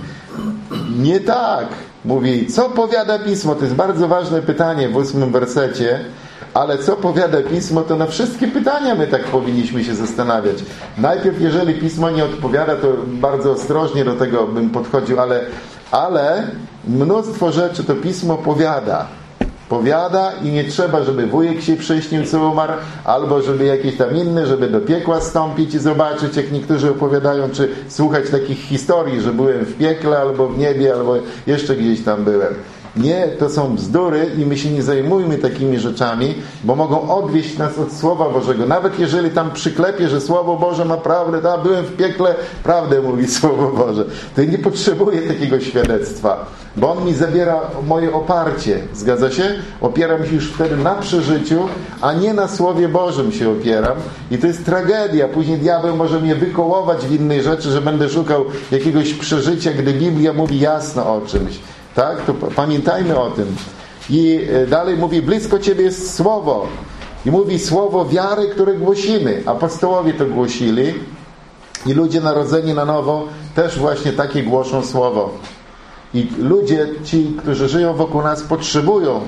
[SPEAKER 1] Nie tak. Mówi, co powiada Pismo? To jest bardzo ważne pytanie w ósmym wersecie. Ale co powiada Pismo, to na wszystkie pytania my tak powinniśmy się zastanawiać. Najpierw, jeżeli Pismo nie odpowiada, to bardzo ostrożnie do tego bym podchodził, ale, ale mnóstwo rzeczy to Pismo powiada. Powiada i nie trzeba, żeby wujek się przyśnił, co umarł, albo żeby jakieś tam inne, żeby do piekła stąpić i zobaczyć, jak niektórzy opowiadają, czy słuchać takich historii, że byłem w piekle, albo w niebie, albo jeszcze gdzieś tam byłem. Nie, to są bzdury i my się nie zajmujmy takimi rzeczami, bo mogą odwieść nas od Słowa Bożego. Nawet jeżeli tam przyklepie, że Słowo Boże ma prawdę, a byłem w piekle, prawdę mówi Słowo Boże. To nie potrzebuję takiego świadectwa, bo on mi zabiera moje oparcie. Zgadza się? Opieram się już wtedy na przeżyciu, a nie na Słowie Bożym się opieram. I to jest tragedia. Później diabeł może mnie wykołować w innej rzeczy, że będę szukał jakiegoś przeżycia, gdy Biblia mówi jasno o czymś. Tak? To pamiętajmy o tym. I dalej mówi, blisko Ciebie jest Słowo. I mówi słowo wiary, które głosimy. Apostołowie to głosili. I ludzie narodzeni na nowo też właśnie takie głoszą Słowo. I ludzie, ci, którzy żyją wokół nas, potrzebują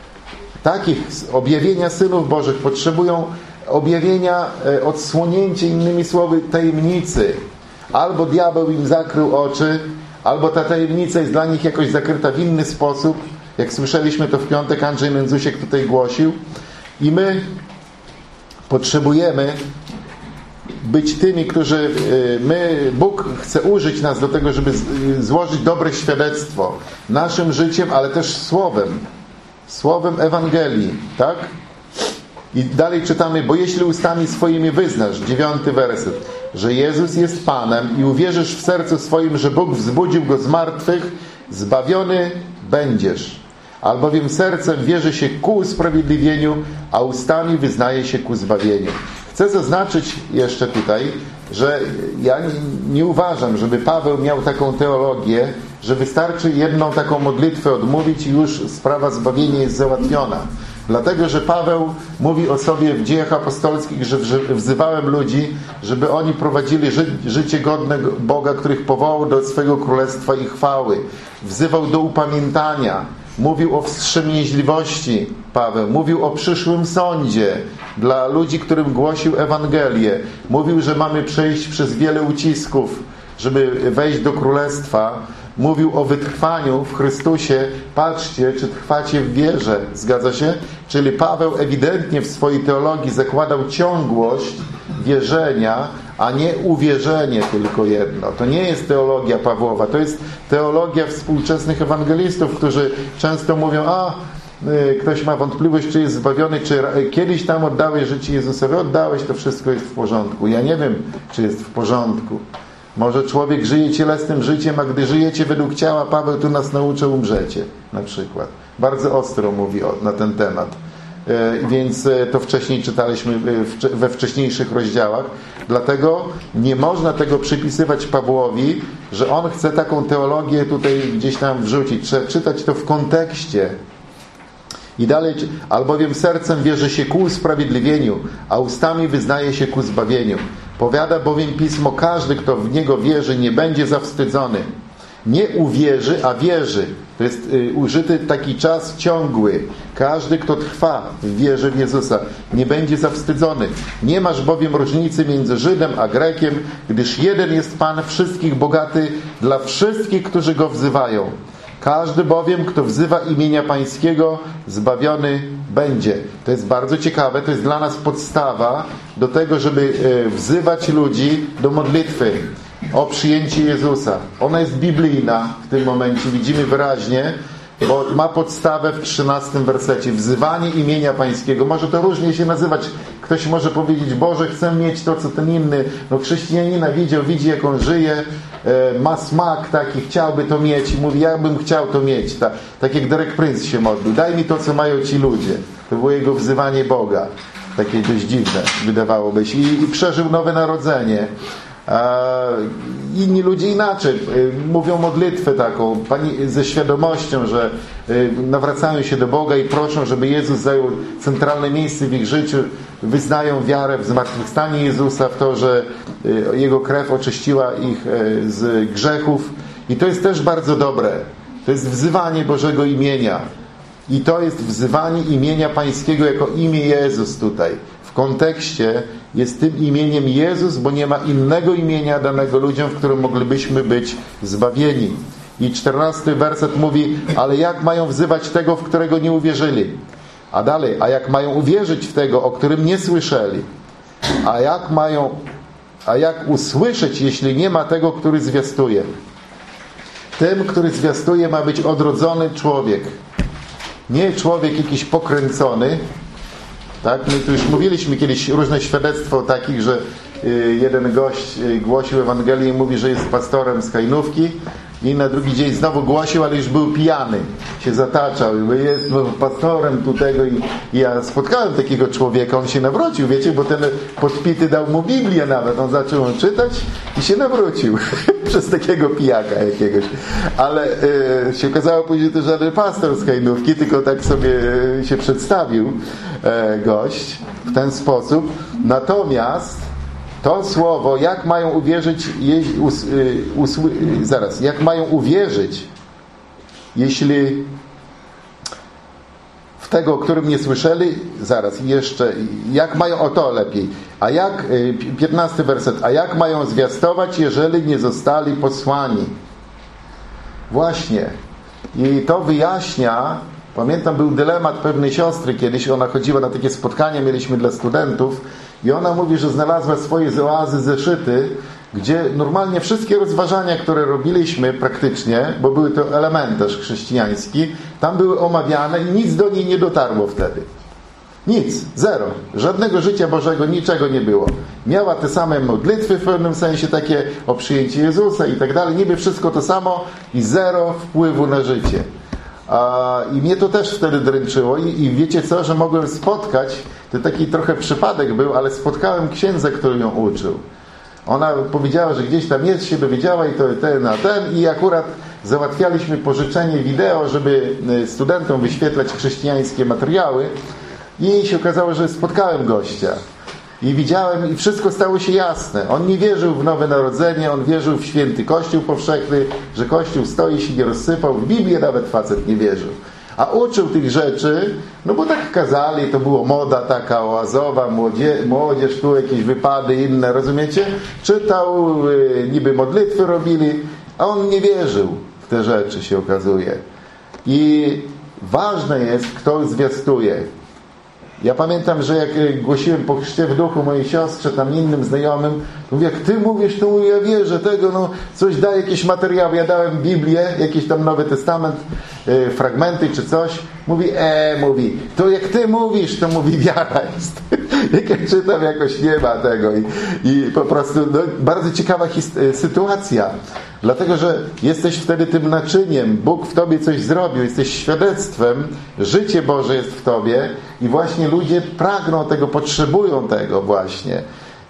[SPEAKER 1] takich objawienia synów Bożych, potrzebują objawienia, odsłonięcia, innymi słowy, tajemnicy. Albo diabeł im zakrył oczy, albo ta tajemnica jest dla nich jakoś zakryta w inny sposób. Jak słyszeliśmy to w piątek, Andrzej Międzusiek tutaj głosił. I my potrzebujemy być tymi, którzy my, Bóg chce użyć nas do tego, żeby złożyć dobre świadectwo naszym życiem, ale też słowem. Słowem Ewangelii. Tak? I dalej czytamy, bo jeśli ustami swoimi wyznasz, dziewiąty werset, że Jezus jest Panem i uwierzysz w sercu swoim, że Bóg wzbudził Go z martwych, zbawiony będziesz. Albowiem sercem wierzy się ku usprawiedliwieniu, a ustami wyznaje się ku zbawieniu. Chcę zaznaczyć jeszcze tutaj, że ja nie, nie uważam, żeby Paweł miał taką teologię, że wystarczy jedną taką modlitwę odmówić i już sprawa zbawienia jest załatwiona. Dlatego, że Paweł mówi o sobie w Dziejach Apostolskich, że wzywałem ludzi, żeby oni prowadzili ży życie godne Boga, których powołał do swojego królestwa i chwały. Wzywał do upamiętania. Mówił o wstrzemięźliwości Paweł. Mówił o przyszłym sądzie dla ludzi, którym głosił Ewangelię. Mówił, że mamy przejść przez wiele ucisków, żeby wejść do królestwa. Mówił o wytrwaniu w Chrystusie. Patrzcie, czy trwacie w wierze. Zgadza się? Czyli Paweł ewidentnie w swojej teologii zakładał ciągłość wierzenia, a nie uwierzenie tylko jedno. To nie jest teologia Pawłowa. To jest teologia współczesnych ewangelistów, którzy często mówią, a ktoś ma wątpliwość, czy jest zbawiony, czy kiedyś tam oddałeś życie Jezusowi. Oddałeś, to wszystko jest w porządku. Ja nie wiem, czy jest w porządku. Może człowiek żyje cielesnym życiem, a gdy żyjecie według ciała, Paweł tu nas nauczył, umrzecie. Na przykład. Bardzo ostro mówi na ten temat. Więc to wcześniej czytaliśmy we wcześniejszych rozdziałach. Dlatego nie można tego przypisywać Pawłowi, że on chce taką teologię tutaj gdzieś tam wrzucić. Trzeba czytać to w kontekście. I dalej, albowiem sercem wierzy się ku usprawiedliwieniu, a ustami wyznaje się ku zbawieniu. Powiada bowiem Pismo, każdy, kto w Niego wierzy, nie będzie zawstydzony. Nie uwierzy, a wierzy. To jest y, użyty taki czas ciągły. Każdy, kto trwa w wierze w Jezusa, nie będzie zawstydzony. Nie masz bowiem różnicy między Żydem a Grekiem, gdyż jeden jest Pan wszystkich bogaty dla wszystkich, którzy Go wzywają. Każdy bowiem, kto wzywa imienia Pańskiego, zbawiony będzie. To jest bardzo ciekawe. To jest dla nas podstawa do tego, żeby y, wzywać ludzi do modlitwy o przyjęcie Jezusa. Ona jest biblijna w tym momencie, widzimy wyraźnie, bo ma podstawę w trzynastym wersecie. Wzywanie imienia Pańskiego. Może to różnie się nazywać. Ktoś może powiedzieć, Boże, chcę mieć to, co ten inny. No chrześcijanina widział, widzi, jak on żyje, ma smak taki, chciałby to mieć i mówi, ja bym chciał to mieć. Ta, tak jak Derek Prince się modlił. Daj mi to, co mają ci ludzie. To było jego wzywanie Boga. takie dość dziwne, wydawałoby się. I, i przeżył nowe narodzenie. Inni ludzie inaczej mówią modlitwę taką pani, ze świadomością, że nawracają się do Boga i proszą, żeby Jezus zajął centralne miejsce w ich życiu, wyznają wiarę w zmartwychwstanie Jezusa, w to, że Jego krew oczyściła ich z grzechów. I to jest też bardzo dobre. To jest wzywanie Bożego imienia. I to jest wzywanie imienia Pańskiego jako imię Jezus tutaj. W kontekście jest tym imieniem Jezus, bo nie ma innego imienia danego ludziom, w którym moglibyśmy być zbawieni. I czternasty werset mówi, ale jak mają wzywać tego, w którego nie uwierzyli? A dalej, a jak mają uwierzyć w tego, o którym nie słyszeli? A jak mają, a jak usłyszeć, jeśli nie ma tego, który zwiastuje? Tym, który zwiastuje, ma być odrodzony człowiek. Nie człowiek jakiś pokręcony. Tak? My tu już mówiliśmy kiedyś różne świadectwo takich, że jeden gość głosił Ewangelię i mówi, że jest pastorem z Hajnówki i na drugi dzień znowu głosił, ale już był pijany. Się zataczał. Jest pastorem tu tego i, i ja spotkałem takiego człowieka, on się nawrócił, wiecie, bo ten podpity dał mu Biblię nawet. On zaczął ją czytać i się nawrócił przez takiego pijaka jakiegoś. Ale y, się okazało później, że to żaden pastor z Hajnówki, tylko tak sobie się przedstawił y, gość w ten sposób. Natomiast to słowo, jak mają uwierzyć, je, us, y, usły, y, zaraz, jak mają uwierzyć, jeśli w tego, o którym nie słyszeli, zaraz, jeszcze, jak mają, o to lepiej, a jak, y, piętnasty werset, a jak mają zwiastować, jeżeli nie zostali posłani? Właśnie. I to wyjaśnia, pamiętam, był dylemat pewnej siostry kiedyś, ona chodziła na takie spotkania, mieliśmy dla studentów i ona mówi, że znalazła swoje z oazy zeszyty, gdzie normalnie wszystkie rozważania, które robiliśmy praktycznie, bo były to elementarz chrześcijański, tam były omawiane i nic do niej nie dotarło wtedy. Nic, zero. Żadnego życia Bożego, niczego nie było. Miała te same modlitwy w pewnym sensie, takie o przyjęcie Jezusa i tak dalej. Niby wszystko to samo i zero wpływu na życie. A, I mnie to też wtedy dręczyło I, i wiecie co, że mogłem spotkać, to taki trochę przypadek był, ale spotkałem księdza, który ją uczył. Ona powiedziała, że gdzieś tam jest, się dowiedziała i to ten na ten i akurat załatwialiśmy pożyczenie wideo, żeby studentom wyświetlać chrześcijańskie materiały i się okazało, że spotkałem gościa. I widziałem, i wszystko stało się jasne. On nie wierzył w Nowe Narodzenie, on wierzył w święty Kościół powszechny, że Kościół stoi, się nie rozsypał. W Biblię nawet facet nie wierzył. A uczył tych rzeczy, no bo tak kazali, to było moda taka oazowa, młodzież, młodzież tu jakieś wypady inne, rozumiecie? Czytał, yy, niby modlitwy robili, a on nie wierzył w te rzeczy, się okazuje. I ważne jest, kto zwiastuje. Ja pamiętam, że jak głosiłem po chrzcie w duchu mojej siostrze, tam innym znajomym, to mówię, jak ty mówisz, to ja wierzę tego, no coś daj, jakieś materiały. Ja dałem Biblię, jakiś tam Nowy Testament, yy, fragmenty czy coś. Mówi, e, mówi, to jak ty mówisz, to mówi, wiara jest. Jak ja czytam, jakoś nie ma tego. I, i po prostu no, bardzo ciekawa his- sytuacja. Dlatego, że jesteś wtedy tym naczyniem. Bóg w tobie coś zrobił. Jesteś świadectwem. Życie Boże jest w tobie. I właśnie ludzie pragną tego, potrzebują tego właśnie.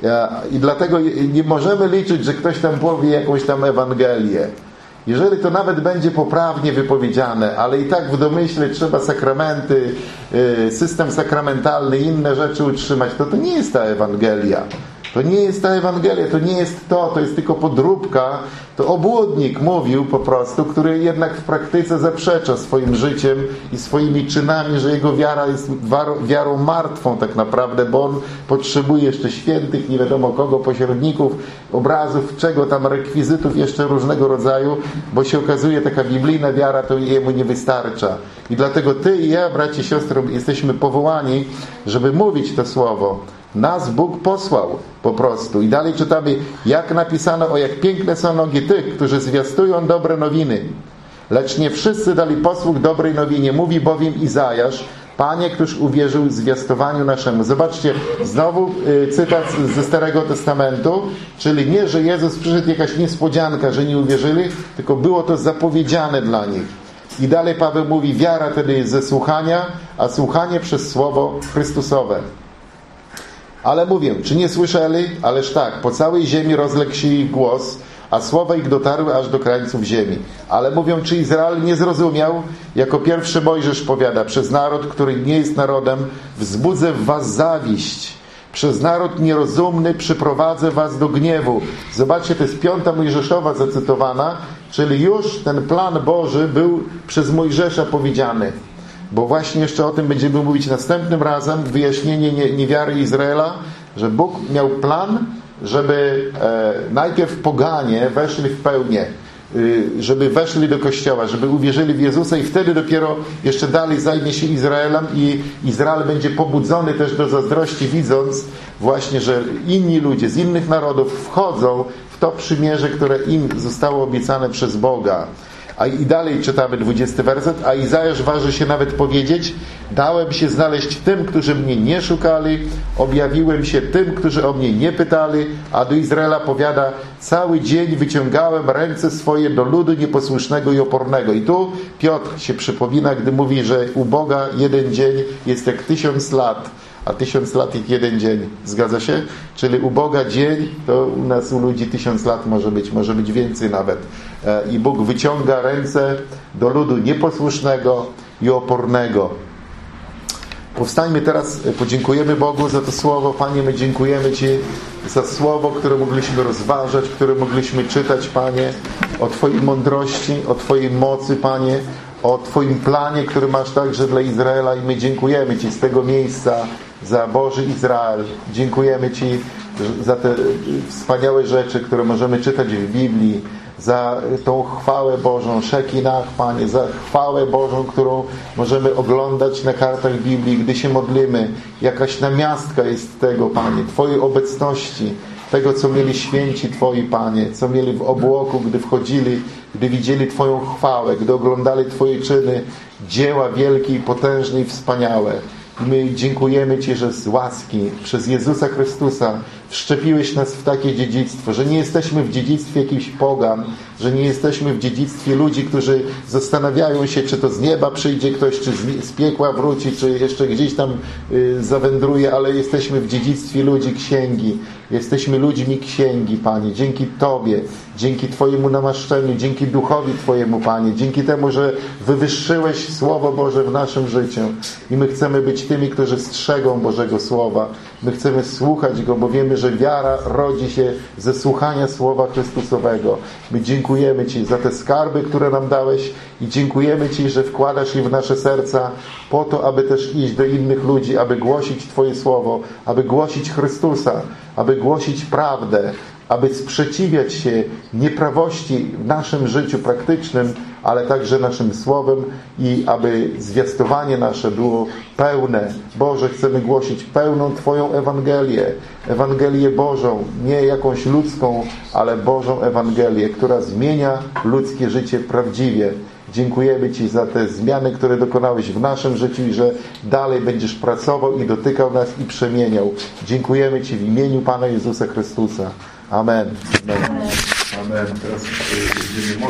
[SPEAKER 1] I dlatego nie możemy liczyć, że ktoś tam powie jakąś tam Ewangelię. Jeżeli to nawet będzie poprawnie wypowiedziane, ale i tak w domyśle trzeba sakramenty, system sakramentalny, inne rzeczy utrzymać, to to nie jest ta Ewangelia. To nie jest ta Ewangelia, to nie jest to, to jest tylko podróbka. To obłudnik mówił po prostu, który jednak w praktyce zaprzecza swoim życiem i swoimi czynami, że jego wiara jest wiarą martwą tak naprawdę, bo on potrzebuje jeszcze świętych, nie wiadomo kogo, pośredników, obrazów, czego tam, rekwizytów jeszcze różnego rodzaju, bo się okazuje, taka biblijna wiara to jemu nie wystarcza. I dlatego ty i ja, bracie, siostry, jesteśmy powołani, żeby mówić to słowo. Nas Bóg posłał po prostu. I dalej czytamy, jak napisano, o jak piękne są nogi tych, którzy zwiastują dobre nowiny. Lecz nie wszyscy dali posług dobrej nowinie. Mówi bowiem Izajasz, Panie, któż uwierzył zwiastowaniu naszemu. Zobaczcie, znowu y, cytat ze Starego Testamentu, czyli nie, że Jezus przyszedł jakaś niespodzianka, że nie uwierzyli, tylko było to zapowiedziane dla nich. I dalej Paweł mówi, wiara tedy jest ze słuchania, a słuchanie przez Słowo Chrystusowe. Ale mówię, czy nie słyszeli? Ależ tak, po całej ziemi rozległ się ich głos, a słowa ich dotarły aż do krańców ziemi. Ale mówią, czy Izrael nie zrozumiał? Jako pierwszy Mojżesz powiada, przez naród, który nie jest narodem, wzbudzę w was zawiść. Przez naród nierozumny przyprowadzę was do gniewu. Zobaczcie, to jest piąta Mojżeszowa zacytowana, czyli już ten plan Boży był przez Mojżesza powiedziany. Bo właśnie jeszcze o tym będziemy mówić następnym razem, wyjaśnienie niewiary Izraela, że Bóg miał plan, żeby e, najpierw poganie weszli w pełnię, y, żeby weszli do Kościoła, żeby uwierzyli w Jezusa i wtedy dopiero jeszcze dalej zajmie się Izraelem i Izrael będzie pobudzony też do zazdrości, widząc właśnie, że inni ludzie z innych narodów wchodzą w to przymierze, które im zostało obiecane przez Boga. A i dalej czytamy dwudziesty werset, a Izajasz waży się nawet powiedzieć, dałem się znaleźć tym, którzy mnie nie szukali, objawiłem się tym, którzy o mnie nie pytali, a do Izraela powiada, cały dzień wyciągałem ręce swoje do ludu nieposłusznego i opornego. I tu Piotr się przypomina, gdy mówi, że u Boga jeden dzień jest jak tysiąc lat, a tysiąc lat jak jeden dzień. Zgadza się? Czyli u Boga dzień, to u nas, u ludzi tysiąc lat może być, może być więcej nawet. I Bóg wyciąga ręce do ludu nieposłusznego i opornego. Powstańmy teraz, podziękujemy Bogu za to słowo. Panie, my dziękujemy Ci za słowo, które mogliśmy rozważać, które mogliśmy czytać, Panie, o Twojej mądrości, o Twojej mocy, Panie, o Twoim planie, który masz także dla Izraela i my dziękujemy Ci z tego miejsca za Boży Izrael. Dziękujemy Ci za te wspaniałe rzeczy, które możemy czytać w Biblii, za tą chwałę Bożą, Szekinach, Panie, za chwałę Bożą, którą możemy oglądać na kartach Biblii, gdy się modlimy. Jakaś namiastka jest tego, Panie, Twojej obecności, tego, co mieli święci Twoi, Panie, co mieli w obłoku, gdy wchodzili, gdy widzieli Twoją chwałę, gdy oglądali Twoje czyny, dzieła wielkie i potężne i wspaniałe. I my dziękujemy Ci, że z łaski przez Jezusa Chrystusa wszczepiłeś nas w takie dziedzictwo, że nie jesteśmy w dziedzictwie jakichś pogan, że nie jesteśmy w dziedzictwie ludzi, którzy zastanawiają się, czy to z nieba przyjdzie ktoś, czy z piekła wróci, czy jeszcze gdzieś tam y, zawędruje, ale jesteśmy w dziedzictwie ludzi Księgi. Jesteśmy ludźmi Księgi, Panie. Dzięki Tobie, dzięki Twojemu namaszczeniu, dzięki Duchowi Twojemu, Panie. Dzięki temu, że wywyższyłeś Słowo Boże w naszym życiu. I my chcemy być tymi, którzy strzegą Bożego Słowa. My chcemy słuchać Go, bo wiemy, że wiara rodzi się ze słuchania Słowa Chrystusowego. My dziękujemy Ci za te skarby, które nam dałeś i dziękujemy Ci, że wkładasz je w nasze serca po to, aby też iść do innych ludzi, aby głosić Twoje Słowo, aby głosić Chrystusa, aby głosić prawdę, aby sprzeciwiać się nieprawości w naszym życiu praktycznym, ale także naszym słowem i aby zwiastowanie nasze było pełne. Boże, chcemy głosić pełną Twoją Ewangelię, Ewangelię Bożą, nie jakąś ludzką, ale Bożą Ewangelię, która zmienia ludzkie życie prawdziwie. Dziękujemy Ci za te zmiany, które dokonałeś w naszym życiu i że dalej będziesz pracował i dotykał nas i przemieniał. Dziękujemy Ci w imieniu Pana Jezusa Chrystusa. Amen. Amen. Amen. Teraz będziemy